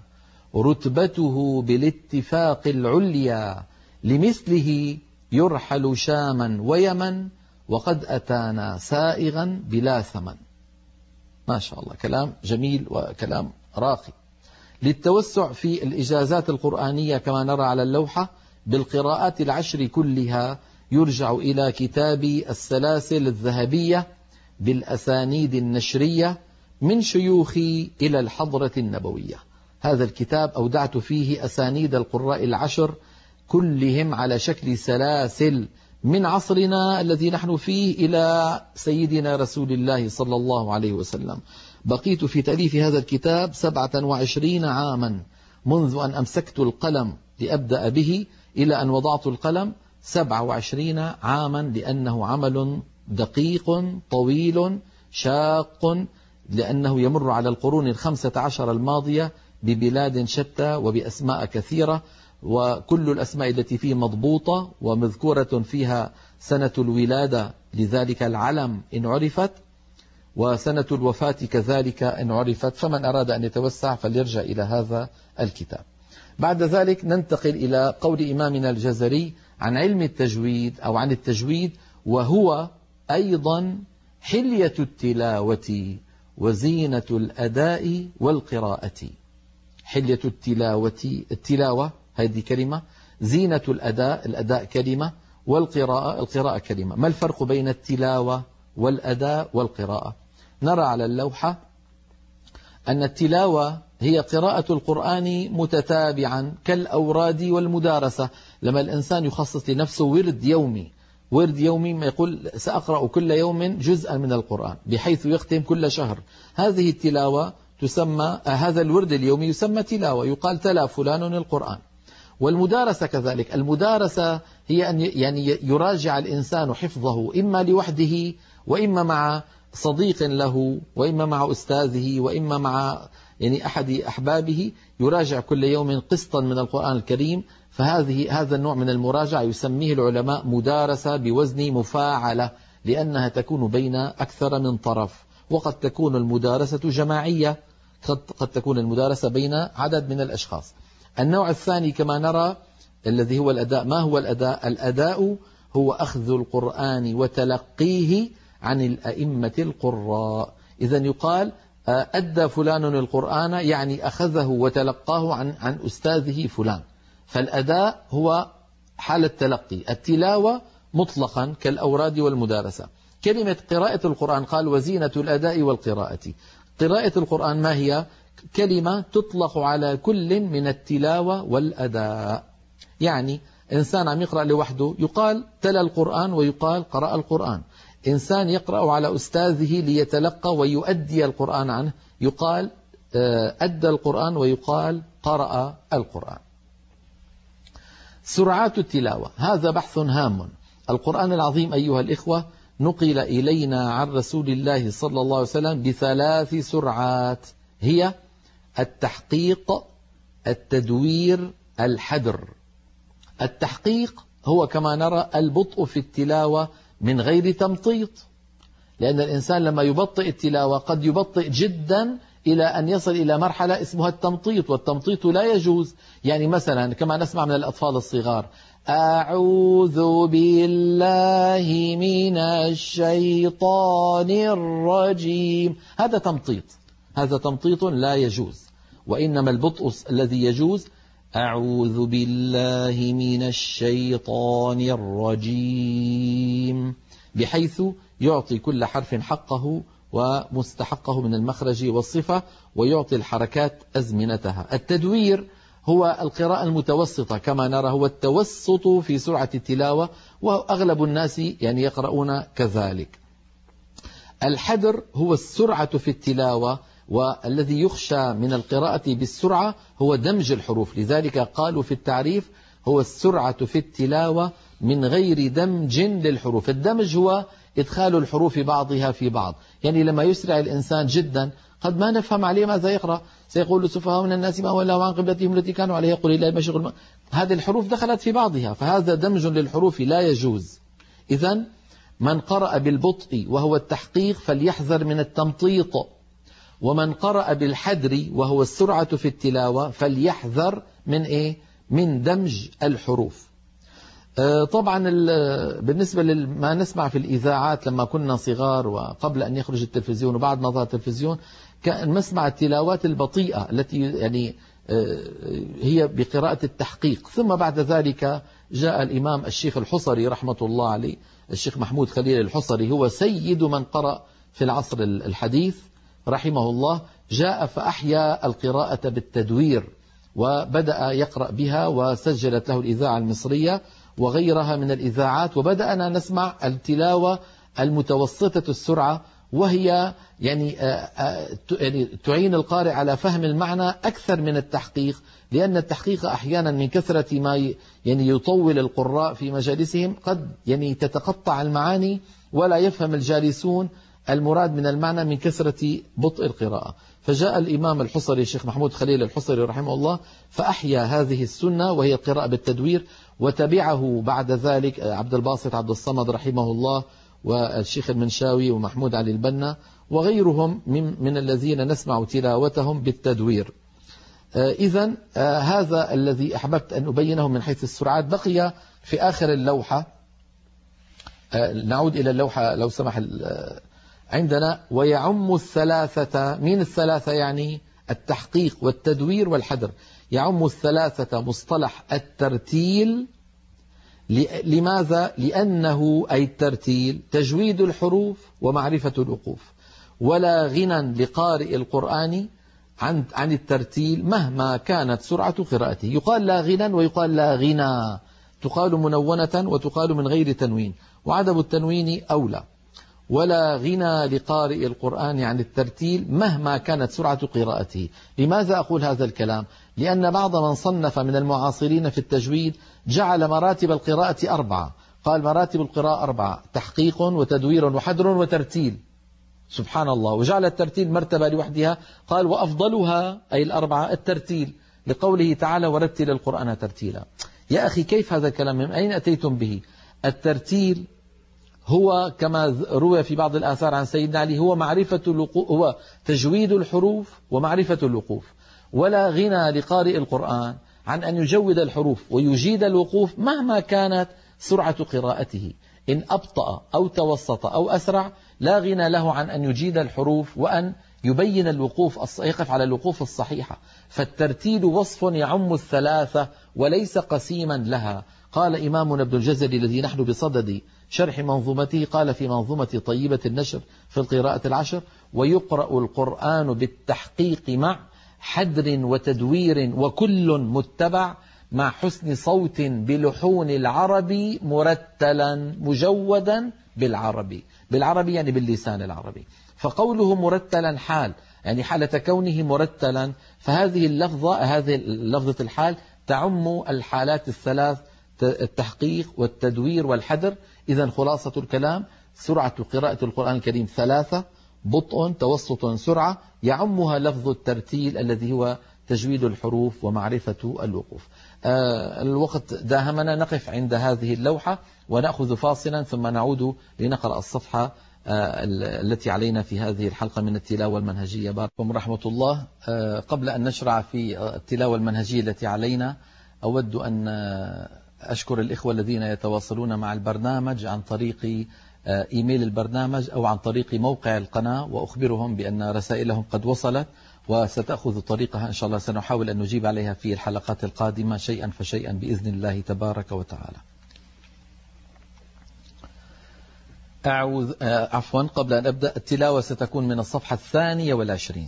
رتبته بالاتفاق العليا، لمثله يرحل شاما ويمن، وقد أتانا سائغا بلا ثمن. ما شاء الله، كلام جميل وكلام راقي. للتوسع في الإجازات القرآنية كما نرى على اللوحة بالقراءات العشر كلها يرجع إلى كتاب السلاسل الذهبية بالأسانيد النشرية من شيوخي إلى الحضرة النبوية. هذا الكتاب أودعت فيه أسانيد القراء العشر كلهم على شكل سلاسل من عصرنا الذي نحن فيه إلى سيدنا رسول الله صلى الله عليه وسلم. بقيت في تأليف هذا الكتاب 27 عاما منذ أن أمسكت القلم لأبدأ به إلى أن وضعت القلم، 27 عاما، لأنه عمل دقيق طويل شاق، لأنه يمر على القرون 15 الماضية ببلاد شتى وبأسماء كثيرة، وكل الأسماء التي فيه مضبوطة ومذكورة فيها سنة الولادة لذلك العلم إن عرفت، وسنة الوفاة كذلك إن عرفت. فمن أراد أن يتوسع فليرجع إلى هذا الكتاب. بعد ذلك ننتقل إلى قول إمامنا الجزري عن علم التجويد أو عن التجويد: وهو أيضا حلية التلاوة وزينة الأداء والقراءة. حلية التلاوة هذه كلمة، زينة الأداء كلمة، القراءة كلمة. ما الفرق بين التلاوة والأداء والقراءة؟ نرى على اللوحة أن التلاوة هي قراءة القرآن متتابعا كالأوراد والمدارسة. لما الإنسان يخصص لنفسه ورد يومي ما يقول سأقرأ كل يوم جزءا من القرآن بحيث يختم كل شهر، هذه التلاوة تسمى هذا الورد اليومي يسمى تلاوة، يقال تلا فلان القرآن. والمدارسة كذلك، المدارسة هي أن يعني يراجع الإنسان حفظه إما لوحده وإما مع صديق له وإما مع أستاذه وإما مع يعني أحد أحبابه، يراجع كل يوم قسطا من القرآن الكريم. هذا النوع من المراجعة يسميه العلماء مدارسة بوزن مفاعلة، لأنها تكون بين أكثر من طرف. وقد تكون المدارسة جماعية، قد تكون المدارسة بين عدد من الأشخاص. النوع الثاني كما نرى الذي هو الأداء. ما هو الأداء؟ الأداء هو أخذ القرآن وتلقيه عن الأئمة القراء. إذن يقال أدى فلان القرآن، يعني أخذه وتلقاه عن أستاذه فلان. فالأداء هو حال التلقي. التلاوة مطلقا كالأوراد والمدارسة. كلمة قراءة القرآن قال وزينة الأداء والقراءة. قراءة القرآن ما هي؟ كلمة تطلق على كل من التلاوة والأداء. يعني إنسان عم يقرأ لوحده يقال تلا القرآن ويقال قرأ القرآن. إنسان يقرأ على أستاذه ليتلقى ويؤدي القرآن عنه يقال أدى القرآن ويقال قرأ القرآن. سرعات التلاوة هذا بحث هام. القرآن العظيم أيها الإخوة نقل إلينا عن رسول الله صلى الله عليه وسلم ب3 سرعات، هي التحقيق، التدوير، الحدر. التحقيق هو كما نرى البطء في التلاوة من غير تمطيط، لأن الإنسان لما يبطئ التلاوة قد يبطئ جدا إلى أن يصل إلى مرحلة اسمها التمطيط، والتمطيط لا يجوز. يعني مثلا كما نسمع من الأطفال الصغار أعوذ بالله من الشيطان الرجيم، هذا تمطيط، هذا تمطيط لا يجوز. وإنما البطء الذي يجوز أعوذ بالله من الشيطان الرجيم، بحيث يعطي كل حرف حقه ومستحقه من المخرج والصفة، ويعطي الحركات أزمنتها. التدوير هو القراءة المتوسطة كما نرى، هو التوسط في سرعة التلاوة، وأغلب الناس يعني يقرؤون كذلك. الحدر هو السرعة في التلاوة، والذي يخشى من القراءة بالسرعة هو دمج الحروف. لذلك قالوا في التعريف هو السرعة في التلاوة من غير دمج للحروف. الدمج هو إدخال الحروف بعضها في بعض. يعني لما يسرع الإنسان جدا قد ما نفهم عليه ماذا يقرأ. سيقول السفهاء من الناس ما ولاهم عن قبلتهم التي كانوا عليها قل إلا المشرق. هذه الحروف دخلت في بعضها، فهذا دمج للحروف لا يجوز. إذن من قرأ بالبطء وهو التحقيق فليحذر من التمطيط، ومن قرأ بالحدر وهو السرعة في التلاوة فليحذر من إيه؟ من دمج الحروف. طبعا بالنسبة لما نسمع في الإذاعات لما كنا صغار وقبل أن يخرج التلفزيون وبعد ما ظهر التلفزيون، كان نسمع التلاوات البطيئة التي يعني هي بقراءة التحقيق. ثم بعد ذلك جاء الإمام الشيخ الحصري رحمة الله عليه، الشيخ محمود خليل الحصري، هو سيد من قرأ في العصر الحديث رحمه الله، جاء فأحيا القراءة بالتدوير وبدأ يقرأ بها، وسجلت له الإذاعة المصرية وغيرها من الإذاعات، وبدأنا نسمع التلاوة المتوسطة السرعة، وهي يعني تعين القارئ على فهم المعنى أكثر من التحقيق، لأن التحقيق أحيانا من كثرة ما يعني يطول القراء في مجالسهم قد يعني تتقطع المعاني ولا يفهم الجالسون المراد من المعنى من كثرة بطء القراءة. فجاء الإمام الحصري الشيخ محمود خليل الحصري رحمه الله فأحيا هذه السنة وهي القراءة بالتدوير، وتبعه بعد ذلك عبد الباسط عبد الصمد رحمه الله، والشيخ المنشاوي، ومحمود علي البنا، وغيرهم من الذين نسمع تلاوتهم بالتدوير. إذن هذا الذي أحببت أن أبينه من حيث السرعات. بقي في آخر اللوحة، نعود إلى اللوحة لو سمح عندنا، ويعم الثلاثة. من الثلاثة؟ يعني التحقيق والتدوير والحدر. يعم الثلاثة مصطلح الترتيل. لماذا؟ لأنه أي الترتيل تجويد الحروف ومعرفة الوقوف، ولا غنى لقارئ القرآن عن الترتيل مهما كانت سرعة قراءته. يقال لا غنى ويقال لا غنى، تقال منونة وتقال من غير تنوين، وعدم التنوين أولى. ولا غنى لقارئ القرآن عن الترتيل مهما كانت سرعة قراءته. لماذا أقول هذا الكلام؟ لأن بعض من صنف من المعاصرين في التجويد جعل مراتب القراءة 4. قال مراتب القراءة 4: تحقيق وتدوير وحدر وترتيل. سبحان الله. وجعل الترتيل مرتبة لوحدها، قال وأفضلها أي 4 الترتيل، لقوله تعالى ورتل القرآن ترتيلا. يا أخي كيف هذا الكلام؟ من أين أتيتم به؟ الترتيل هو كما روى في بعض الآثار عن سيدنا علي هو تجويد الحروف ومعرفة الوقوف. ولا غنى لقارئ القرآن عن أن يجود الحروف ويجيد الوقوف مهما كانت سرعة قراءته. إن أبطأ أو توسط أو أسرع لا غنى له عن أن يجيد الحروف وأن يبين الوقوف، يقف على الوقوف الصحيحة. فالترتيل وصف يعم 3 وليس قسيما لها. قال إمامنا ابن الجزري الذي نحن بصدد شرح منظومته، قال في منظومة طيبة النشر في القراءة 10: ويقرأ القرآن بالتحقيق مع حدر وتدوير وكل متبع، مع حسن صوت بلحون العربي مرتلا مجودا بالعربي يعني باللسان العربي. فقوله مرتلا حال، يعني حالة كونه مرتلا، فهذه اللفظة الحال تعم الحالات 3: التحقيق والتدوير والحدر. إذن خلاصة الكلام: سرعة قراءة القرآن الكريم 3: بطء، توسط، سرعة، يعمها لفظ الترتيل الذي هو تجويد الحروف ومعرفة الوقوف. الوقت داهمنا، نقف عند هذه اللوحة ونأخذ فاصلا ثم نعود لنقرأ الصفحة التي علينا في هذه الحلقة من التلاوة المنهجية. باركم رحمة الله. قبل أن نشرع في التلاوة المنهجية التي علينا، أود أن أشكر الإخوة الذين يتواصلون مع البرنامج عن طريق إيميل البرنامج أو عن طريق موقع القناة، وأخبرهم بأن رسائلهم قد وصلت وستأخذ طريقها إن شاء الله. سنحاول أن نجيب عليها في الحلقات القادمة شيئا فشيئا بإذن الله تبارك وتعالى. قبل أن أبدأ التلاوة ستكون من الصفحة 22.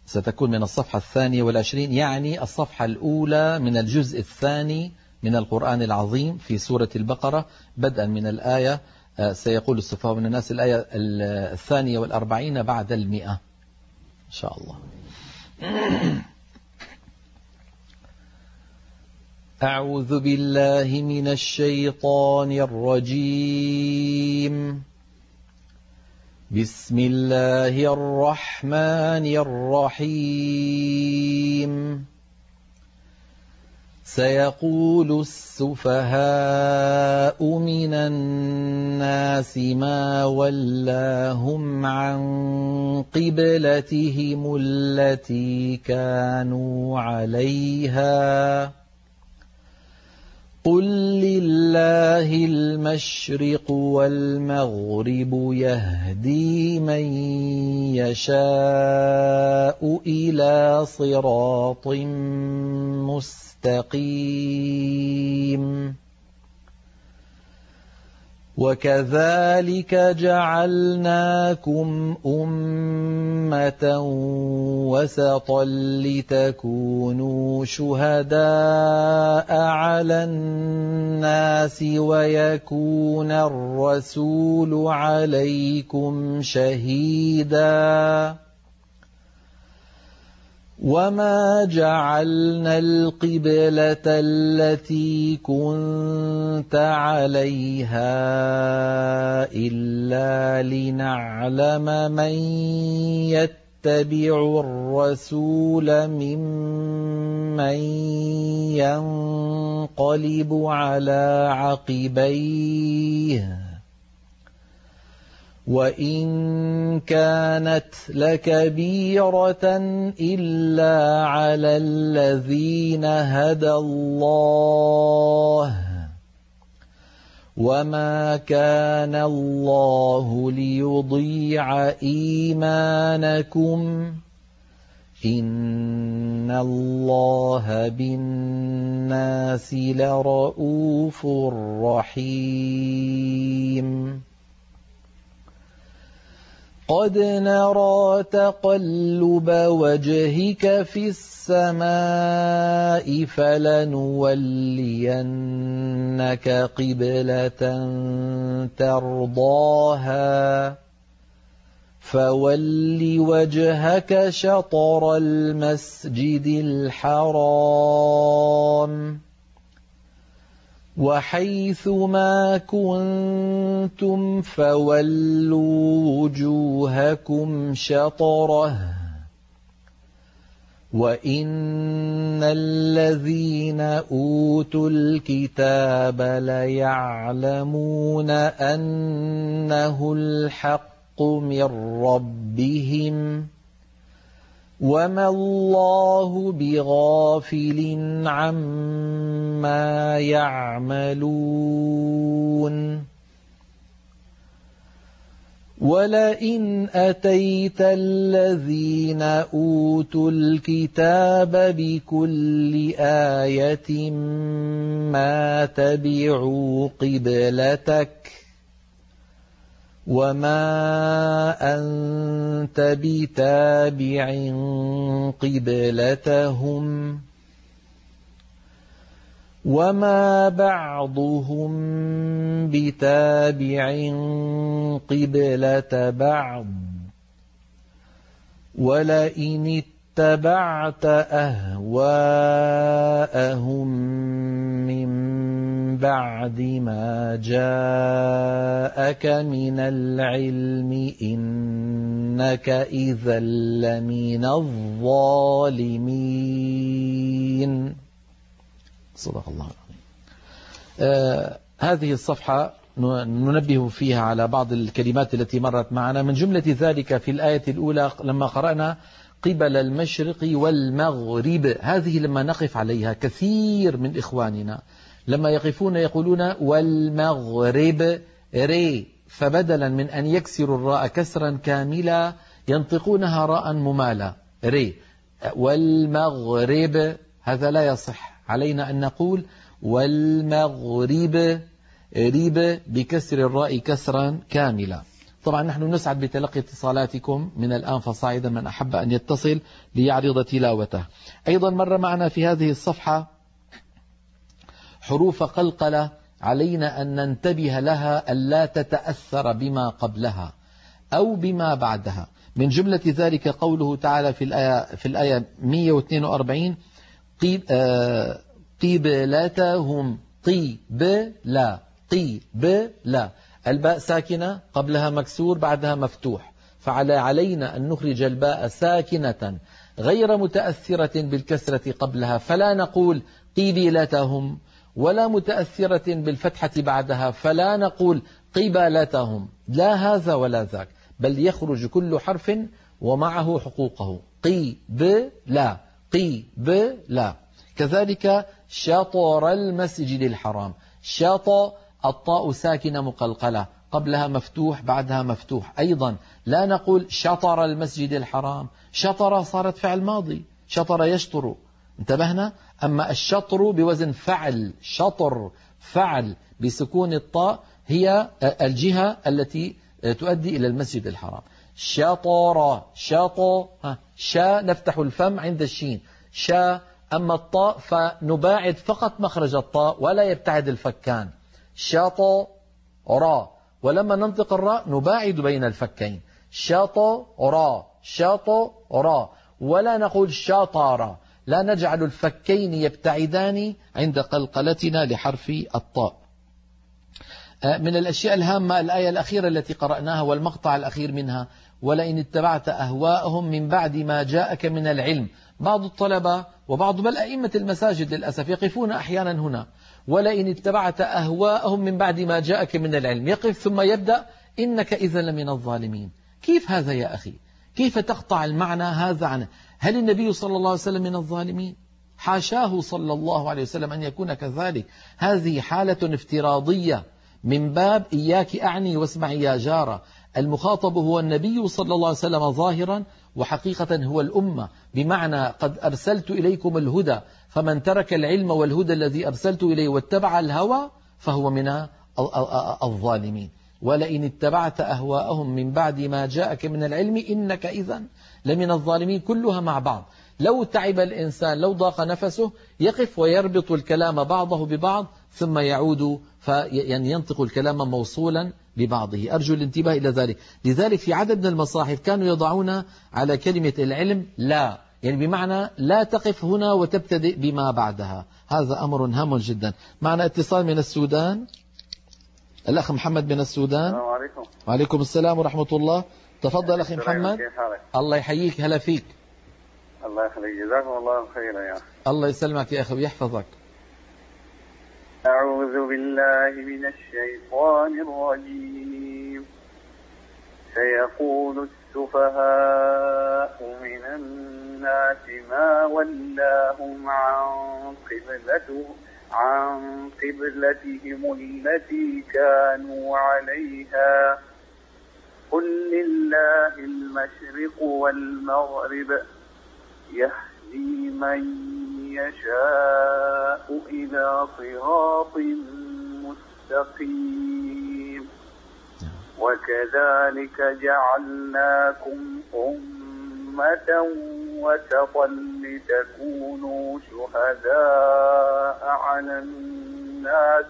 يعني الصفحة الأولى من الجزء الثاني من القرآن العظيم في سورة البقرة، بدءا من الآية سيقول السفهاء من الناس، الآية 42 بعد 100 إن شاء الله. أعوذ بالله من الشيطان الرجيم. بسم الله الرحمن الرحيم. سيقول السفهاء من الناس ما ولاهم عن قبلتهم التي كانوا عليها قل لله المشرق والمغرب يهدي من يشاء إلى صراط مستقيم. وكذلك جعلناكم أمة وسطا لتكونوا شهداء على الناس ويكون الرسول عليكم شهيدا. وما جعلنا القبلة التي كنت عليها إلا لنعلم من يتبع الرسول ممن ينقلب على عقبيه وإن كانت لكبيرة إلا على الذين هدى الله وما كان الله ليضيع إيمانكم إن الله بالناس لرؤوف رحيم. قد نرى تقلب وجهك في السماء فلنولينك قبلة ترضاها فول وجهك شطر المسجد الحرام وحيث ما كنتم فولوا وجوهكم شطره وإن الذين أوتوا الكتاب ليعلمون أنه الحق من ربهم وما الله بغافل عما يعملون ولئن أتيت الذين أوتوا الكتاب بكل آية ما تبعوا قبلتك وما أنت بتابع قبلتهم وما بعضهم بتابع قبلة بعض ولئن اتبعت أهواءهم من بعد ما جاءك من العلم إنك إذا لمن الظالمين. صدق الله العظيم. هذه الصفحة ننبه فيها على بعض الكلمات التي مرت معنا. من جملة ذلك في الآية الأولى لما قرأنا قبل المشرق والمغرب، هذه لما نقف عليها كثير من إخواننا لما يقفون يقولون والمغرب ري، فبدلا من أن يكسروا الراء كسرا كاملا ينطقونها راء ممالة ري والمغرب، هذا لا يصح. علينا أن نقول والمغرب ريب بكسر الراء كسرا كاملا. طبعا نحن نسعد بتلقي اتصالاتكم من الآن فصاعدا من أحب أن يتصل ليعرض تلاوته. أيضا مر معنا في هذه الصفحة حروف قلقلة علينا أن ننتبه لها ألا تتأثر بما قبلها أو بما بعدها. من جملة ذلك قوله تعالى في الآية 142 قبلتهم قبلا قبلا، الباء ساكنة قبلها مكسور بعدها مفتوح، فعلينا أن نخرج الباء ساكنة غير متأثرة بالكسرة قبلها، فلا نقول قبلتهم، ولا متأثرة بالفتحة بعدها فلا نقول قبلتهم، لا هذا ولا ذاك، بل يخرج كل حرف ومعه حقوقه. قبلا قبلا. كذلك شطر المسجد الحرام، شط الطاء ساكنة مقلقلة قبلها مفتوح بعدها مفتوح، أيضا لا نقول شطر المسجد الحرام، شطر صارت فعل ماضي، شطر يشطر، انتبهنا. أما الشطر بوزن فعل، شطر فعل بسكون الطاء هي الجهة التي تؤدي إلى المسجد الحرام. شطر شط شا نفتح الفم عند الشين شا، أما الطاء فنباعد فقط مخرج الطاء ولا يبتعد الفكان. شطر، ولما ننطق الراء نباعد بين الفكين. شطر شطر، ولا نقول شطر، لا نجعل الفكين يبتعدان عند قلقلتنا لحرف الطاء. من الأشياء الهامة الآية الأخيرة التي قرأناها والمقطع الأخير منها ولئن اتبعت أهواءهم من بعد ما جاءك من العلم. بعض الطلبة وبعض بل أئمة المساجد للأسف يقفون أحيانا هنا ولئن اتبعت أهواءهم من بعد ما جاءك من العلم، يقف ثم يبدأ إنك إذا لمن الظالمين. كيف هذا يا أخي؟ كيف تقطع المعنى هذا عنه؟ هل النبي صلى الله عليه وسلم من الظالمين؟ حاشاه صلى الله عليه وسلم أن يكون كذلك. هذه حالة افتراضية من باب إياك أعني واسمعي يا جارة. المخاطب هو النبي صلى الله عليه وسلم ظاهرا، وحقيقة هو الأمة، بمعنى قد أرسلت إليكم الهدى، فمن ترك العلم والهدى الذي أرسلت إليه واتبع الهوى فهو من الظالمين. ولئن اتبعت أهواءهم من بعد ما جاءك من العلم إنك إذا لمن الظالمين، كلها مع بعض. لو تعب الإنسان، لو ضاق نفسه، يقف ويربط الكلام بعضه ببعض ثم يعود يعني ينطق الكلام موصولا ببعضه. أرجو الانتباه إلى ذلك. لذلك في عدد من المصاحف كانوا يضعون على كلمة العلم لا، يعني بمعنى لا تقف هنا وتبتدئ بما بعدها. هذا أمر هام جدا. معنا اتصال من السودان، الأخ محمد من السودان. السلام عليكم. وعليكم السلام ورحمة الله. تفضل أخي محمد. الله يحييك. هلا فيك. الله يخليك، جزاكم الله خيرا يا أخي. الله يسلمك يا أخي ويحفظك. أعوذ بالله من الشيطان الرجيم. سيقول السفهاء من الناس ما ولاهم عن قبلتهم التي كانوا عليها قل لله المشرق والمغرب يهدي من يشاء إلى صراط مستقيم. وكذلك جعلناكم أمة وسطا لتكونوا شهداء على الناس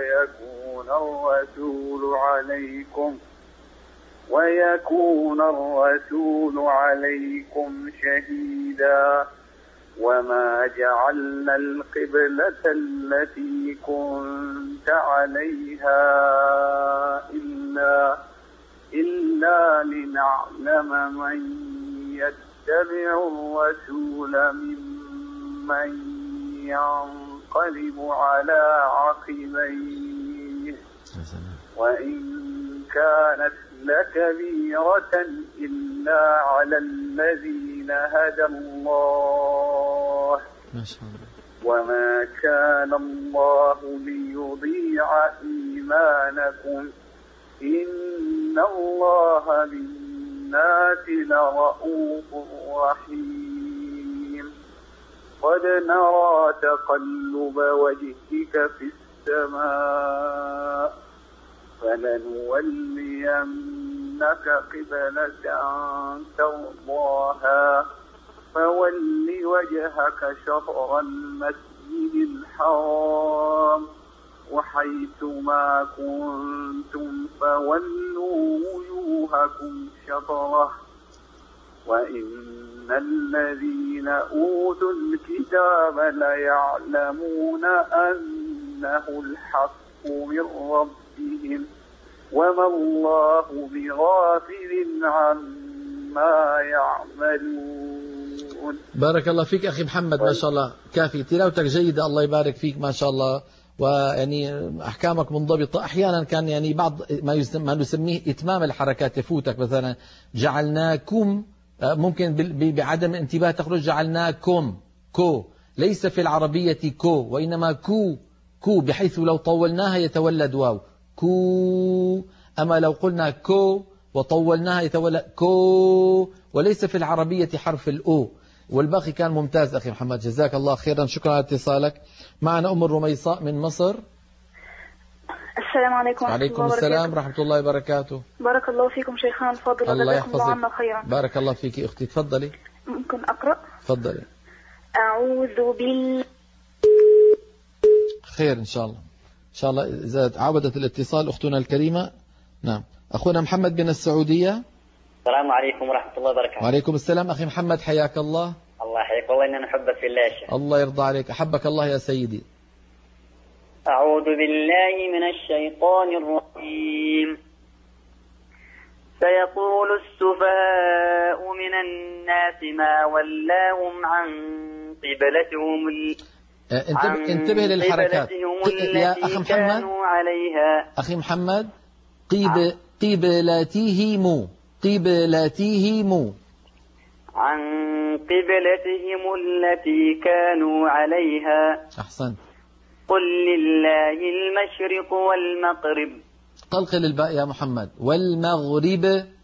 ويكون الرسول عليكم شهيدا. وما جعلنا القبلة التي كنت عليها إلا لنعلم من يتبع الرسول ممن ينقلب على عقبيه وإن كانت لكبيرة إلا على الذين هدى الله وما كان الله ليضيع إيمانكم إن الله بالناس لرؤوف رحيم. قد نرى تقلب وجهك في السماء فلنولينك قبلة ترضاها فول وجهك شطر المسجد الحرام وحيث ما كنتم فولوا وجوهكم شطره وإن الذين أوتوا الكتاب ليعلمون أنه الحق من ربهم وما الله بغافل عما يعملون. بارك الله فيك أخي محمد، ما شاء الله كافي، تلاوتك جيدة، الله يبارك فيك ما شاء الله، ويعني أحكامك منضبطة. أحيانا كان يعني بعض ما نسميه إتمام الحركات يفوتك، مثلا جعلناكم ممكن بعدم الانتباه تخرج جعلناكم كو، ليس في العربية كو وإنما كو بحيث لو طولناها يتولد واو كو، أما لو قلنا كو وطولناها يتولد كو، وليس في العربية حرف الأو. والباقي كان ممتاز أخي محمد، جزاك الله خيرا، شكرا على اتصالك. معنا أم الرميصاء من مصر. السلام عليكم. وعليكم السلام ورحمة الله وبركاته. بارك الله فيكم شيخان الفاضل، الله وجزاكم الله عنا يحفظك. خيرا. بارك الله فيك أختي، تفضلي. ممكن أقرأ؟ تفضلي. أعوذ بالله. خير إن شاء الله، إن شاء الله إذا عودت الاتصال أختنا الكريمة. نعم، أخونا محمد من السعودية. السلام عليكم ورحمة الله وبركاته. وعليكم السلام أخي محمد، حياك الله. الله يحييك، والله إننا نحبك في الله يا شيخ. الله يرضى عليك، أحبك الله يا سيدي. أعوذ بالله من الشيطان الرجيم. سيقول السفهاء من الناس ما ولاهم عن قبلتهم انتبه للحركات يا أخي محمد. عليها أخي محمد، قبلتهم عن قبلتهم التي كانوا عليها. أحسنت. قل لله المشرق والمغرب. قلقل الباء يا محمد. والمغرب.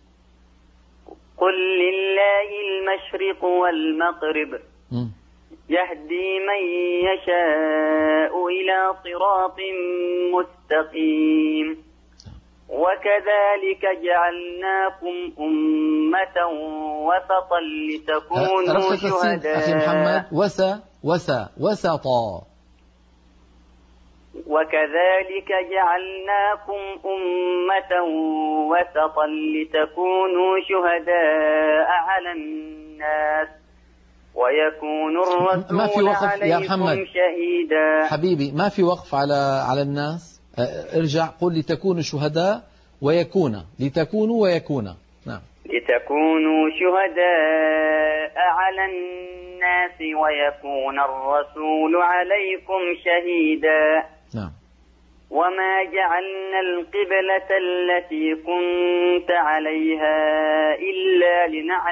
قل لله المشرق والمغرب يهدي من يشاء إلى صراط مستقيم. وكذلك جعلناكم أمة وسطا لتكونوا شهداء. أخي محمد، وسطا. وكذلك جعلناكم أمة وسطا لتكونوا شهداء على الناس ويكون الرسول عليكم شهيدا. حبيبي ما في وقف على الناس. ارجع قل لتكونوا شهداء ويكون، لتكونوا ويكون. نعم، لتكونوا شهداء على الناس ويكون الرسول عليكم شهيدا. نعم. وما جعلنا القبلة التي كنت عليها إلا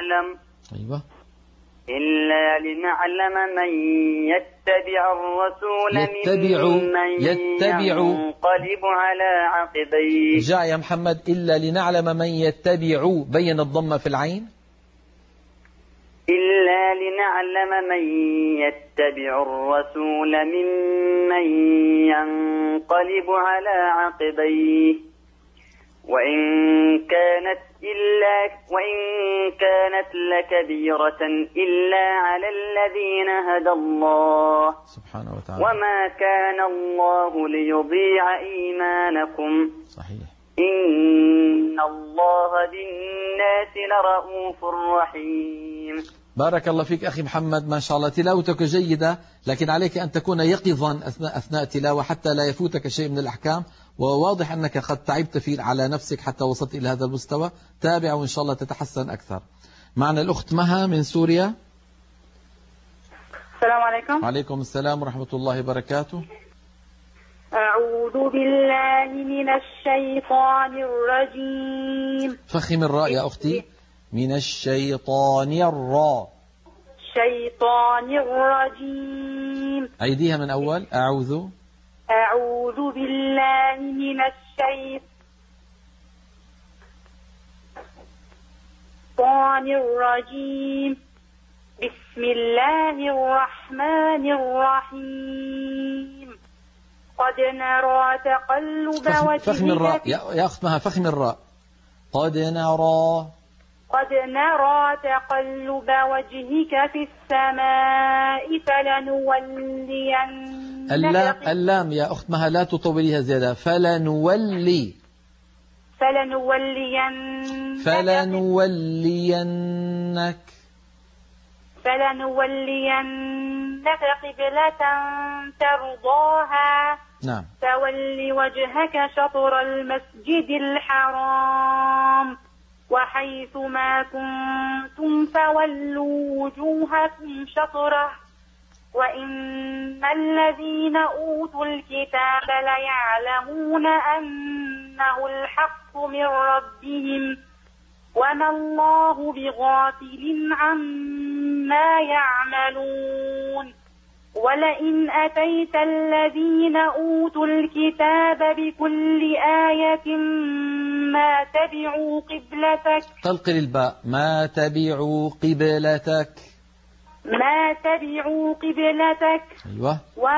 لنعلم من يتبع الرسول ممن ينقلب على عقبيه. جاء يا محمد إلا لنعلم من يتبع، بين الضمة في العين، إلا لنعلم من يتبع الرسول ممن ينقلب على عقبيه وإن كانت لكبيرة إلا على الذين هدى الله سبحانه وتعالى وما كان الله ليضيع إيمانكم صحيح إن الله بالناس لرؤوف رحيم. بارك الله فيك أخي محمد، ما شاء الله تلاوتك جيدة، لكن عليك أن تكون يقظا أثناء تلاوة حتى لا يفوتك شيء من الأحكام، وواضح أنك قد تعبت على نفسك حتى وصلت إلى هذا المستوى. تابع وإن شاء الله تتحسن أكثر. معنا الأخت مها من سوريا. السلام عليكم. وعليكم السلام ورحمة الله وبركاته. أعوذ بالله من الشيطان الرجيم. فخم الراء يا أختي، من الشيطان الراء. الشيطان الرجيم. أيديها من أول. أعوذ بالله من الشيطان الرجيم. بسم الله الرحمن الرحيم. قد نرى تقلب وجهك. فخم الراء يا أخت مها، فخم الراء. قد نرى تقلب وجهك في السماء فلنولينك. اللام يا أخت مها لا تطوليها زيادة. فلنولينك قبلة ترضاها. نعم. فول وجهك شطر المسجد الحرام وحيث ما كنتم فولوا وجوهكم شطره وإن الذين أوتوا الكتاب ليعلمون أنه الحق من ربهم وما الله بغافل عما يعملون. ولئن أتيت الذين أوتوا الكتاب بكل آية ما تبعوا قبلتك. قلقل الباء. ما تبعوا قبلتك. أيوة.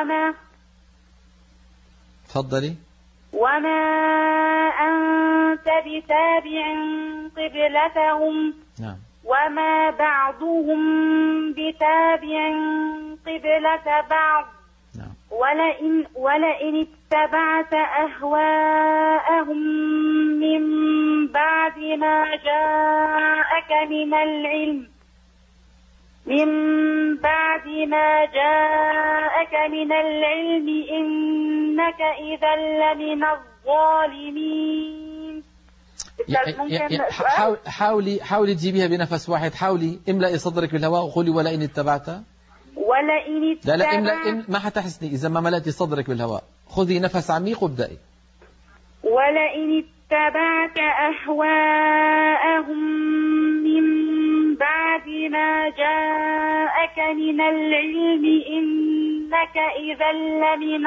تفضلي. وما أنت بتابع قبلتهم. نعم. وما بعضهم بتابع قبلة بعض. نعم. ولئن اتبعت أهواءهم من بعد ما جاءك من العلم إنك إذا لمن الظالمين. حاولي تجيبيها بنفس واحد. حاولي املئي صدرك بالهواء وقولي ولئن اتبعت. لا املأ ما حتحسني إذا ما ملأتي صدرك بالهواء. خذي نفس عميق وابدأي. ولئن اتبعت أهواءهم من بعد ما جاءك من العلم إنك إذا لمن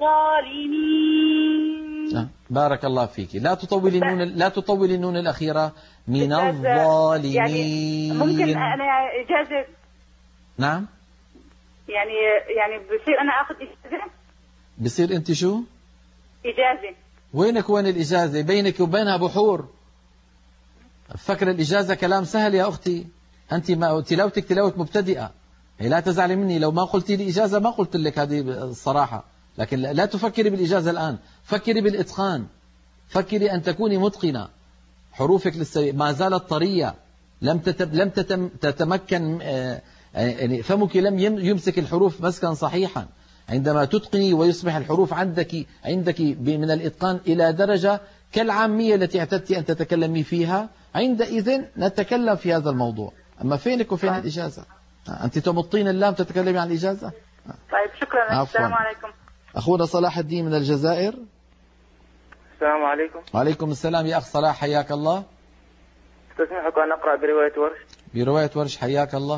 الظالمين. بارك الله فيك. لا تطولي النون الأخيرة. من الظالمين. يعني ممكن أنا إجازة. نعم. يعني بصير أنا أخذ إجازة. بصير أنت شو؟ إجازة. وين الإجازة؟ بينك وبينها بحور. فكر الإجازة كلام سهل يا أختي. أنت ما تلاوتك تلاوة مبتدئة. لا تزعلي مني لو ما قلتي لي إجازة ما قلت لك هذه الصراحة. لكن لا تفكري بالإجازة الآن، فكري بالإتقان، فكري أن تكوني متقنة، حروفك ما زالت طرية، لم تتمكن، يعني فمك لم يمسك الحروف مسكا صحيحا. عندما تتقني ويصبح الحروف عندك من الإتقان إلى درجة كالعامية التي اعتدت أن تتكلمي فيها، عندئذ نتكلم في هذا الموضوع. أما فينك وفين الإجازة؟ أنت تمطين اللام تتكلمي عن الإجازة؟ طيب شكرا. السلام عليكم. أخونا صلاح الدين من الجزائر. السلام عليكم. وعليكم السلام يا أخ صلاح، حياك الله. تسمحك أن أقرأ برواية ورش؟ برواية ورش، حياك الله.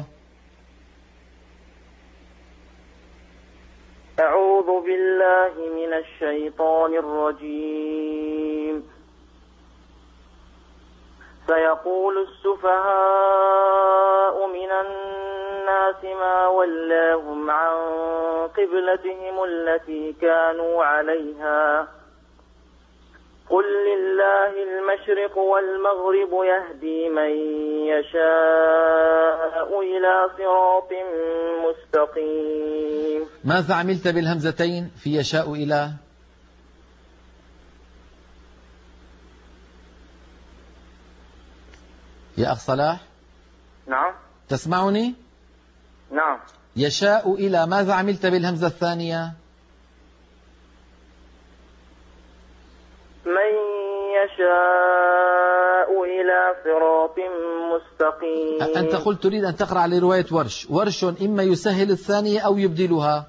أعوذ بالله من الشيطان الرجيم. سيقول السفهاء من الناس ما ولاهم عن قبلتهم التي كانوا عليها قل لله المشرق والمغرب يهدي من يشاء إلى صراط مستقيم. ماذا عملت بالهمزتين في يشاء إلى؟ يا أخ صلاح. نعم. تسمعني؟ نعم. يشاء إلى، ماذا عملت بالهمزة الثانية؟ من يشاء إلى صراط مستقيم. أنت قلت تريد أن تقرأ على رواية ورش. ورش إما يسهل الثانية أو يبدلها،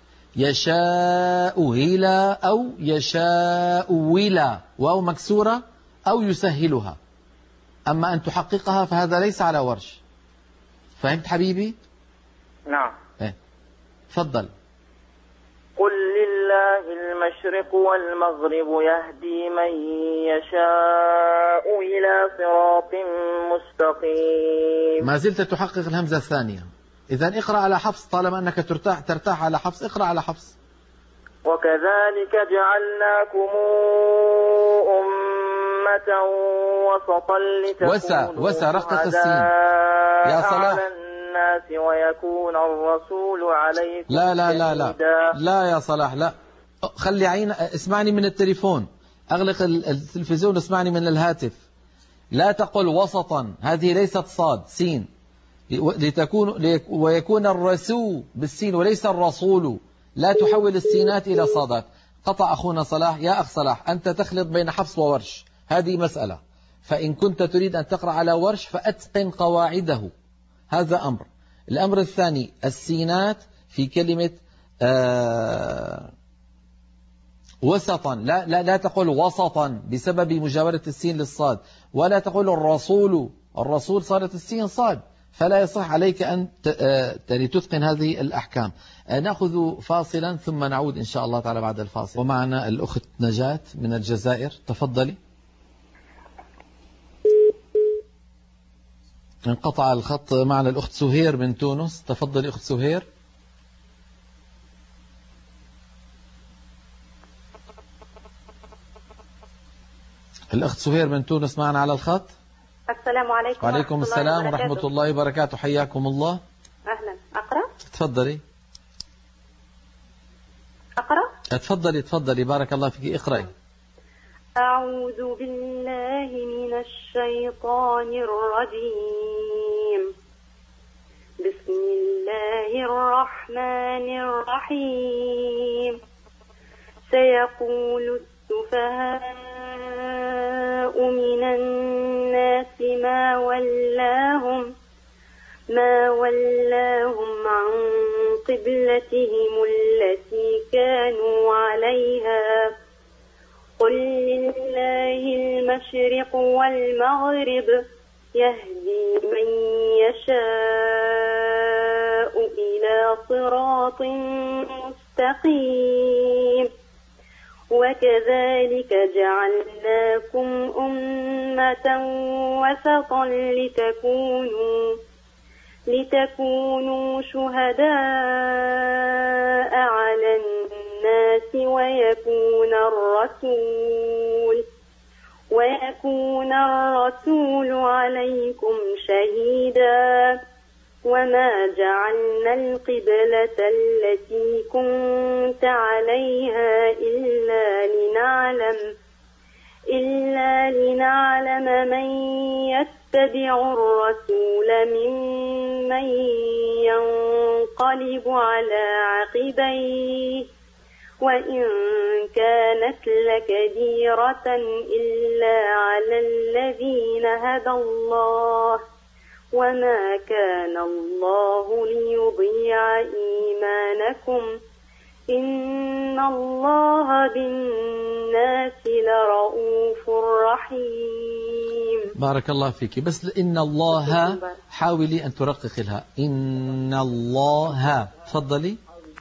يشاء إلى أو يشاء ولا، واو مكسورة، أو يسهلها. أما أن تحققها فهذا ليس على ورش. فهمت حبيبي؟ نعم. تفضل. قل لله المشرق والمغرب يهدي من يشاء إلى صراط مستقيم. ما زلت تحقق الهمزة الثانية. إذن اقرأ على حفص، طالما أنك ترتاح على حفص، اقرأ على حفص. وكذلك جعلناكم أمة وسطا لتكونوا شهداء يا صلاح على الناس ويكون الرسول عليكم لا يا صلاح، لا، خلي عين، اسمعني من التليفون، أغلق التلفزيون، اسمعني من الهاتف. لا تقل وسطا، هذه ليست صاد، سين، ويكون الرسول بالسين وليس الرسول. لا تحول السينات إلى صادات. قطع أخونا صلاح. يا أخ صلاح، أنت تخلط بين حفص وورش، هذه مسألة. فإن كنت تريد أن تقرأ على ورش فأتقن قواعده، هذا أمر. الأمر الثاني، السينات في كلمة وسطا، لا تقول وسطا بسبب مجاورة السين للصاد، ولا تقول الرسول صارت السين صاد، فلا يصح عليك أن تتقن هذه الأحكام. نأخذ فاصلا ثم نعود إن شاء الله تعالى بعد الفاصل. ومعنا الأخت نجاة من الجزائر، تفضلي. انقطع الخط. معنا الأخت سهير من تونس، تفضلي أخت سهير. الأخت سهير من تونس معنا على الخط. السلام عليكم. وعليكم السلام ورحمة الله وبركاته، حياكم الله. أهلا. أقرأ؟ تفضلي. أقرأ؟ تفضلي بارك الله فيك، اقرأي. أعوذ بالله من الشيطان الرجيم. بسم الله الرحمن الرحيم. سيقول السفهاء من الناس ما ولاهم عن قبلتهم التي كانوا عليها قل لله المشرق والمغرب يهدي من يشاء إلى صراط مستقيم. وكذلك جعلناكم أمة وسطا لتكونوا شهداء على الناس ويكون الرسول عليكم شهيدا وما جعلنا القبلة التي كنت عليها إلا لنعلم من يتبع الرسول ممن ينقلب على عقبيه وإن كانت لكبيرة إلا على الذين هدى الله وما كان الله ليضيع إيمانكم إن الله بالناس لرؤوف رحيم. بارك الله فيك. بس إن الله حاولي أن ترقق الهاء. إن الله. تفضلي.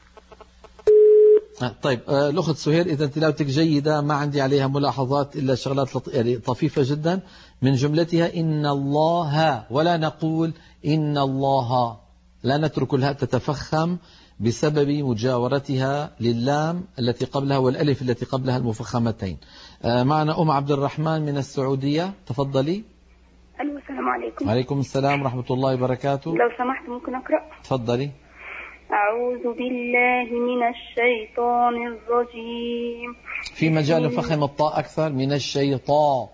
طيب الأخت سهير، إذا تلاوتك جيدة ما عندي عليها ملاحظات إلا شغلات طفيفة جدا من جملتها إن الله، ولا نقول إن الله، لا نترك الهاء تتفخم بسبب مجاورتها لللام التي قبلها والألف التي قبلها المفخمتين. معنا أم عبد الرحمن من السعودية، تفضلي. ألو، السلام عليكم. وعليكم السلام ورحمة الله وبركاته. لو سمحت ممكن أقرأ؟ تفضلي. أعوذ بالله من الشيطان الرجيم. في مجال فخم الطاء أكثر من الشيطان.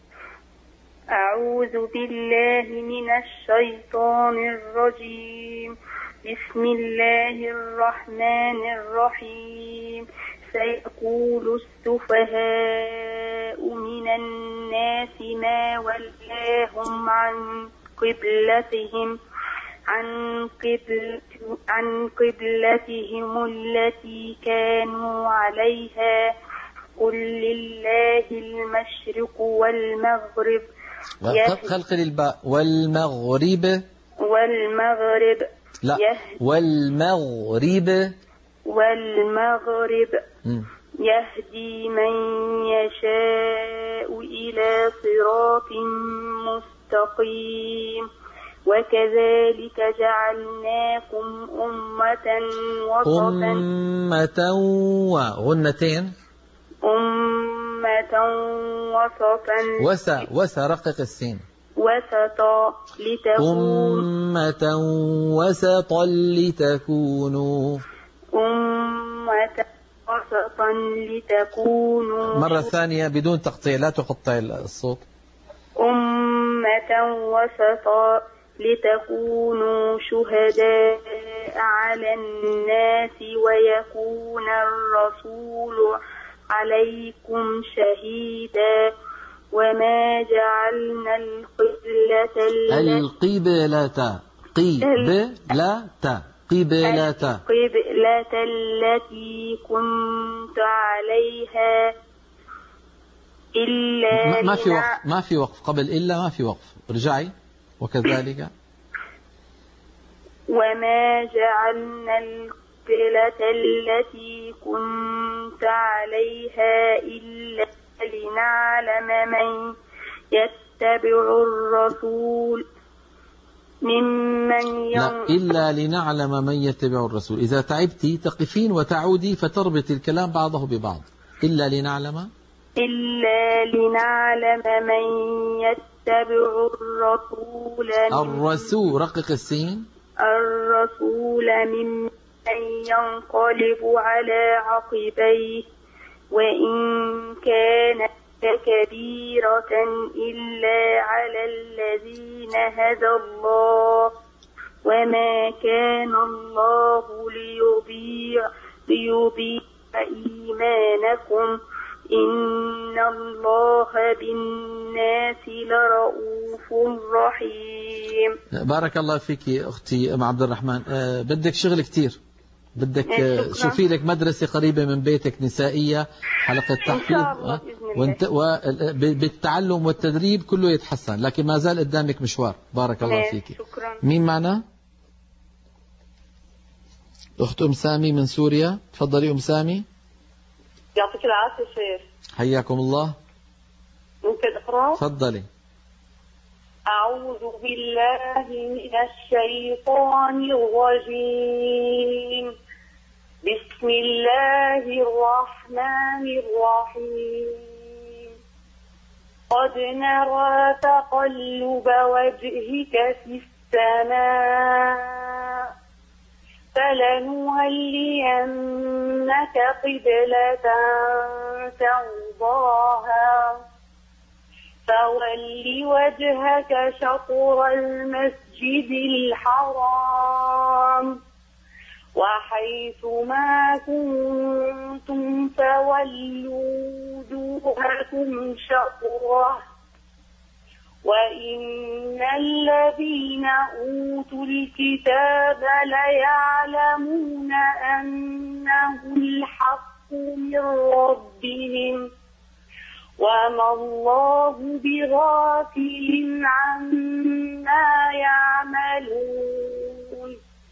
أعوذ بالله من الشيطان الرجيم. بسم الله الرحمن الرحيم. سيقول السفهاء من الناس ما ولاهم عن قبلتهم التي كانوا عليها قل لله المشرق والمغرب. خلق الباء. والمغرب. لا، والمغرب. يهدي من يشاء إلى صراط مستقيم وكذلك جعلناكم أمة غنتين. أمة وسطا. رقق السين. وسطا أمة وسطا لتكونوا. مرة ثانية بدون تقطيع، لا تقطع الصوت. أمة وسطا لتكونوا شهداء على الناس ويكون الرسول عليكم شهيدا وما جعلنا القبلة التي كنت عليها إلا ما في وقف قبل إلا، ما في وقف. رجعي. وكذلك وما جعلنا القبلة التي كنت عليها إلا لنعلم من يتبع الرسول ممن لا، إلا لنعلم من يتبع الرسول. إذا تعبتي تقفين وتعودي فتربط الكلام بعضه ببعض. إلا لنعلم من يتبع الرسول. رقق السين. الرسول ممن ينقلب على عقبيه وإن كانت كبيرة إلا على الذين هدى الله وما كان الله ليضيع إيمانكم إن الله بالناس لرؤوف رحيم. بارك الله فيك أختي أم عبد الرحمن. بدك شغل كتير، بدك شوفي لك مدرسة قريبة من بيتك نسائية، حلقة تحفيظ، بالتعلم والتدريب كله يتحسن، لكن ما زال قدامك مشوار. بارك الله فيك. شكرا. مين معنا؟ أخت أم سامي من سوريا، تفضلي أم سامي. يعطيك العافية شيخ. حياكم الله. ممكن أقرأ؟ تفضلي. أعوذ بالله من الشيطان الرجيم. بسم الله الرحمن الرحيم. قد نرى تقلب وجهك في السماء فلنولينك قبلة ترضاها فول وجهك شطر المسجد الحرام وحيث ما كنتم فولوا وجوهكم شطره وإن الذين أوتوا الكتاب ليعلمون أنه الحق من ربهم وما الله بغافل عما يعملون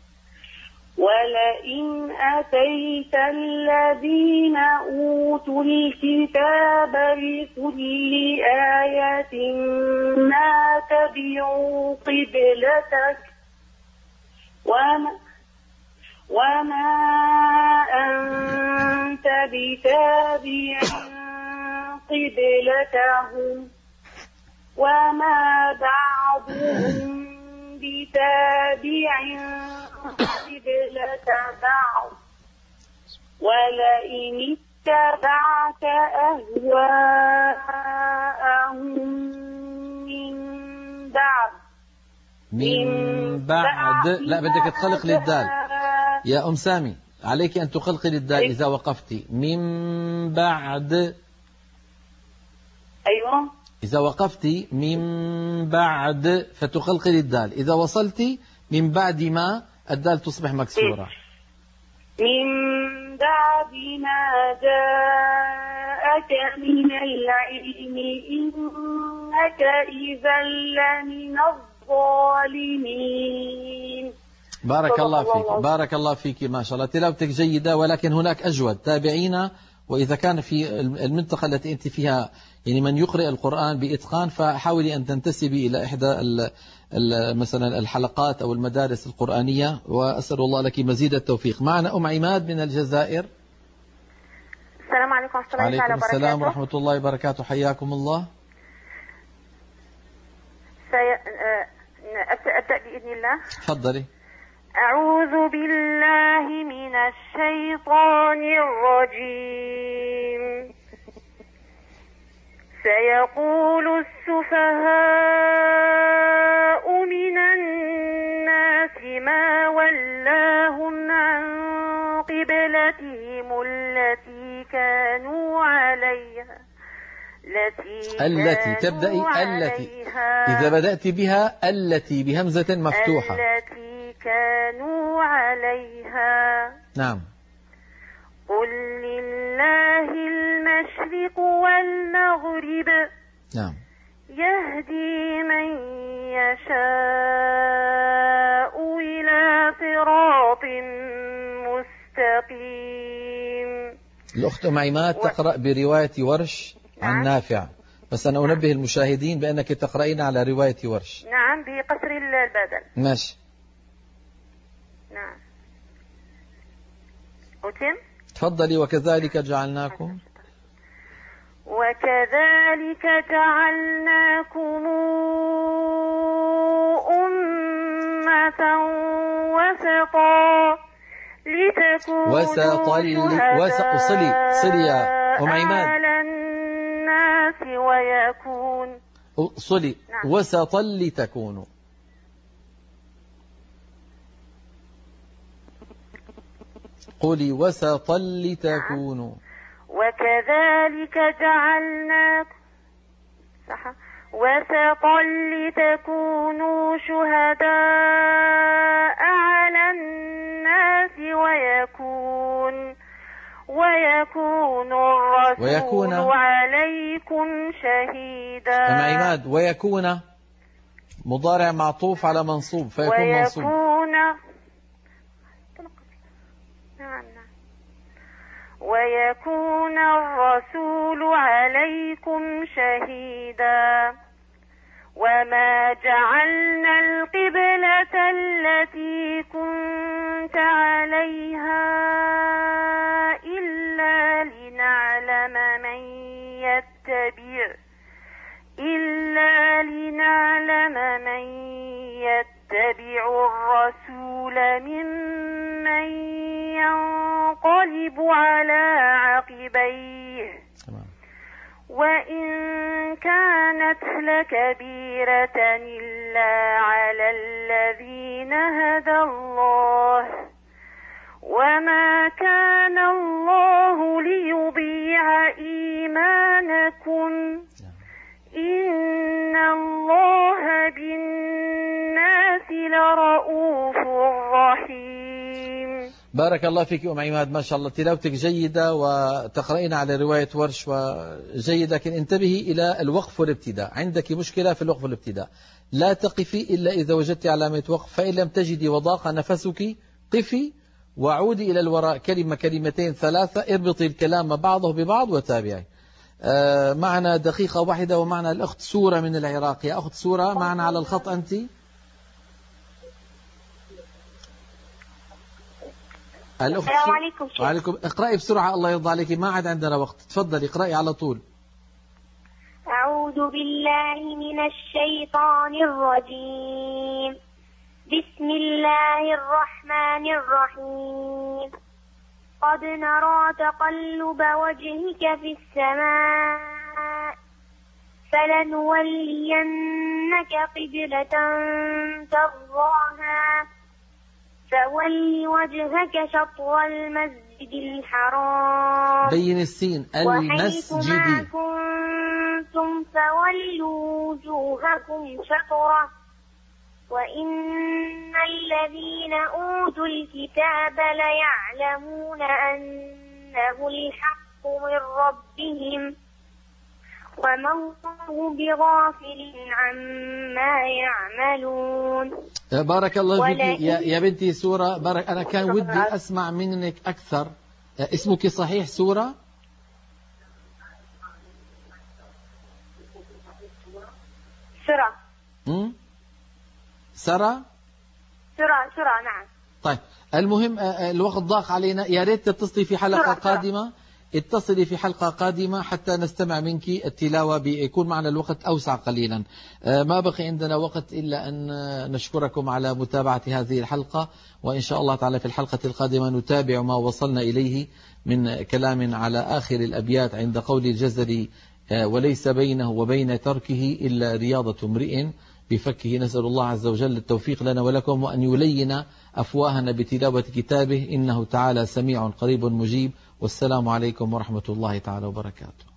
ولئن أتيت الذين أوتوا الكتاب بكل آية ما تبعوا قبلتك وما أنت بتابع قبلتهم وما بعضهم بتابع قبلة بعض ولئن اتبعت أهواءهم من بعد لا بدك تخلق للدال يا أم سامي عليك أن تخلقي للدال إذا وقفتي من بعد أيوة إذا وقفتي من بعد فتخلقي للدال إذا وصلتي من بعد ما الدال تصبح مكسورة من بعد ما جاءك من العلم إنك إذا لمن الظالمين. بارك الله فيك بارك الله فيك ما شاء الله تلاوتك جيدة ولكن هناك أجود تابعينا وإذا كان في المنطقة التي أنت فيها يعني من يقرأ القرآن بإتقان فحاولي أن تنتسبي إلى إحدى مثلا الحلقات أو المدارس القرآنية وأسأل الله لك مزيد التوفيق. معنا أم عماد من الجزائر. السلام عليكم ورحمة الله وبركاته. عليكم السلام ورحمة الله وبركاته حياكم الله. أبدأ بإذن الله. تفضلي. أعوذ بالله من الشيطان الرجيم. سيقول السفهاء من الناس ما ولاهم عن قبلتهم التي كانوا عليها التي تبدأي التي إذا بدأت بها التي بهمزة مفتوحة التي كانوا عليها. نعم. قل لله المشرق والمغرب. نعم. يهدي من يشاء إلى صراط مستقيم. الأخت أم عماد تقرأ برواية ورش عن نافع بس أنا أنبه المشاهدين بأنك تقرأين على رواية ورش. نعم بقصر البدل. ماشي. نعم. أتم. تفضلي. وكذلك جعلناكم أمة وسطا لتكونوا صلي يا أم عماد على الناس ويكون صلي وسطا لتكونوا. قولي وسطا لتكونوا. وكذلك جعلناكم وسطا لتكونوا شهداء على الناس ويكون الرسول عليكم شهيدا. أم عماد ويكون مضارع معطوف على منصوب فيكون منصوب. ويكون الرسول عليكم شهيدا. وما جعلنا القبلة التي كنت عليها إلا لنعلم من تتبعوا الرسول ممن ينقلب على عقبيه وإن كانت لكبيرة إلا على الذين هدى الله وما كان الله ليضيع إيمانكم إن الله بالناس لرؤوف رحيم. بارك الله فيك أم عماد، ما شاء الله تلاوتك جيدة وتقرأين على رواية ورش وجيدة، لكن انتبهي إلى الوقف والابتداء. عندك مشكلة في الوقف والابتداء، لا تقفي إلا إذا وجدت علامة وقف، فإن لم تجدي وضاق نفسك قفي وعودي إلى الوراء كلمة كلمتين ثلاثة، اربطي الكلام بعضه ببعض وتابعي. معنا دقيقة واحدة ومعنا الأخت سورة من العراق. يا أخت سورة معنا على الخط أنت. السلام عليكم. وعليكم. اقرأي بسرعة الله يرضى عليك، ما عاد عندنا وقت، تفضلي اقرأي على طول. أعوذ بالله من الشيطان الرجيم. بسم الله الرحمن الرحيم. قد نرى تقلب وجهك في السماء فلنولينك قبلة ترضاها فول وجهك شطر المسجد الحرام بين السين المسجد وحيثما كنتم فولوا وجوهكم شطره وإن الذين أوتوا الكتاب ليعلمون أنه الحق من ربهم وما الله بغافل عما يعملون. بارك الله فيك يا بنتي سورة. بارك. أنا كان ودي أسمع منك أكثر. اسمك صحيح سورة؟ سرى. سرى؟ سرى نعم. طيب المهم الوقت ضاق علينا، يا ريت تتصلي في حلقة قادمة. اتصلي في حلقة قادمة حتى نستمع منك التلاوة، بيكون معنا الوقت أوسع قليلا. ما بقي عندنا وقت إلا أن نشكركم على متابعة هذه الحلقة، وإن شاء الله تعالى في الحلقة القادمة نتابع ما وصلنا إليه من كلام على آخر الأبيات عند قول الجزري وليس بينه وبين تركه إلا رياضة امرئ بفكه. نسأل الله عز وجل التوفيق لنا ولكم، وأن يلين أفواهنا بتلاوة كتابه، إنه تعالى سميع قريب مجيب. والسلام عليكم ورحمة الله تعالى وبركاته.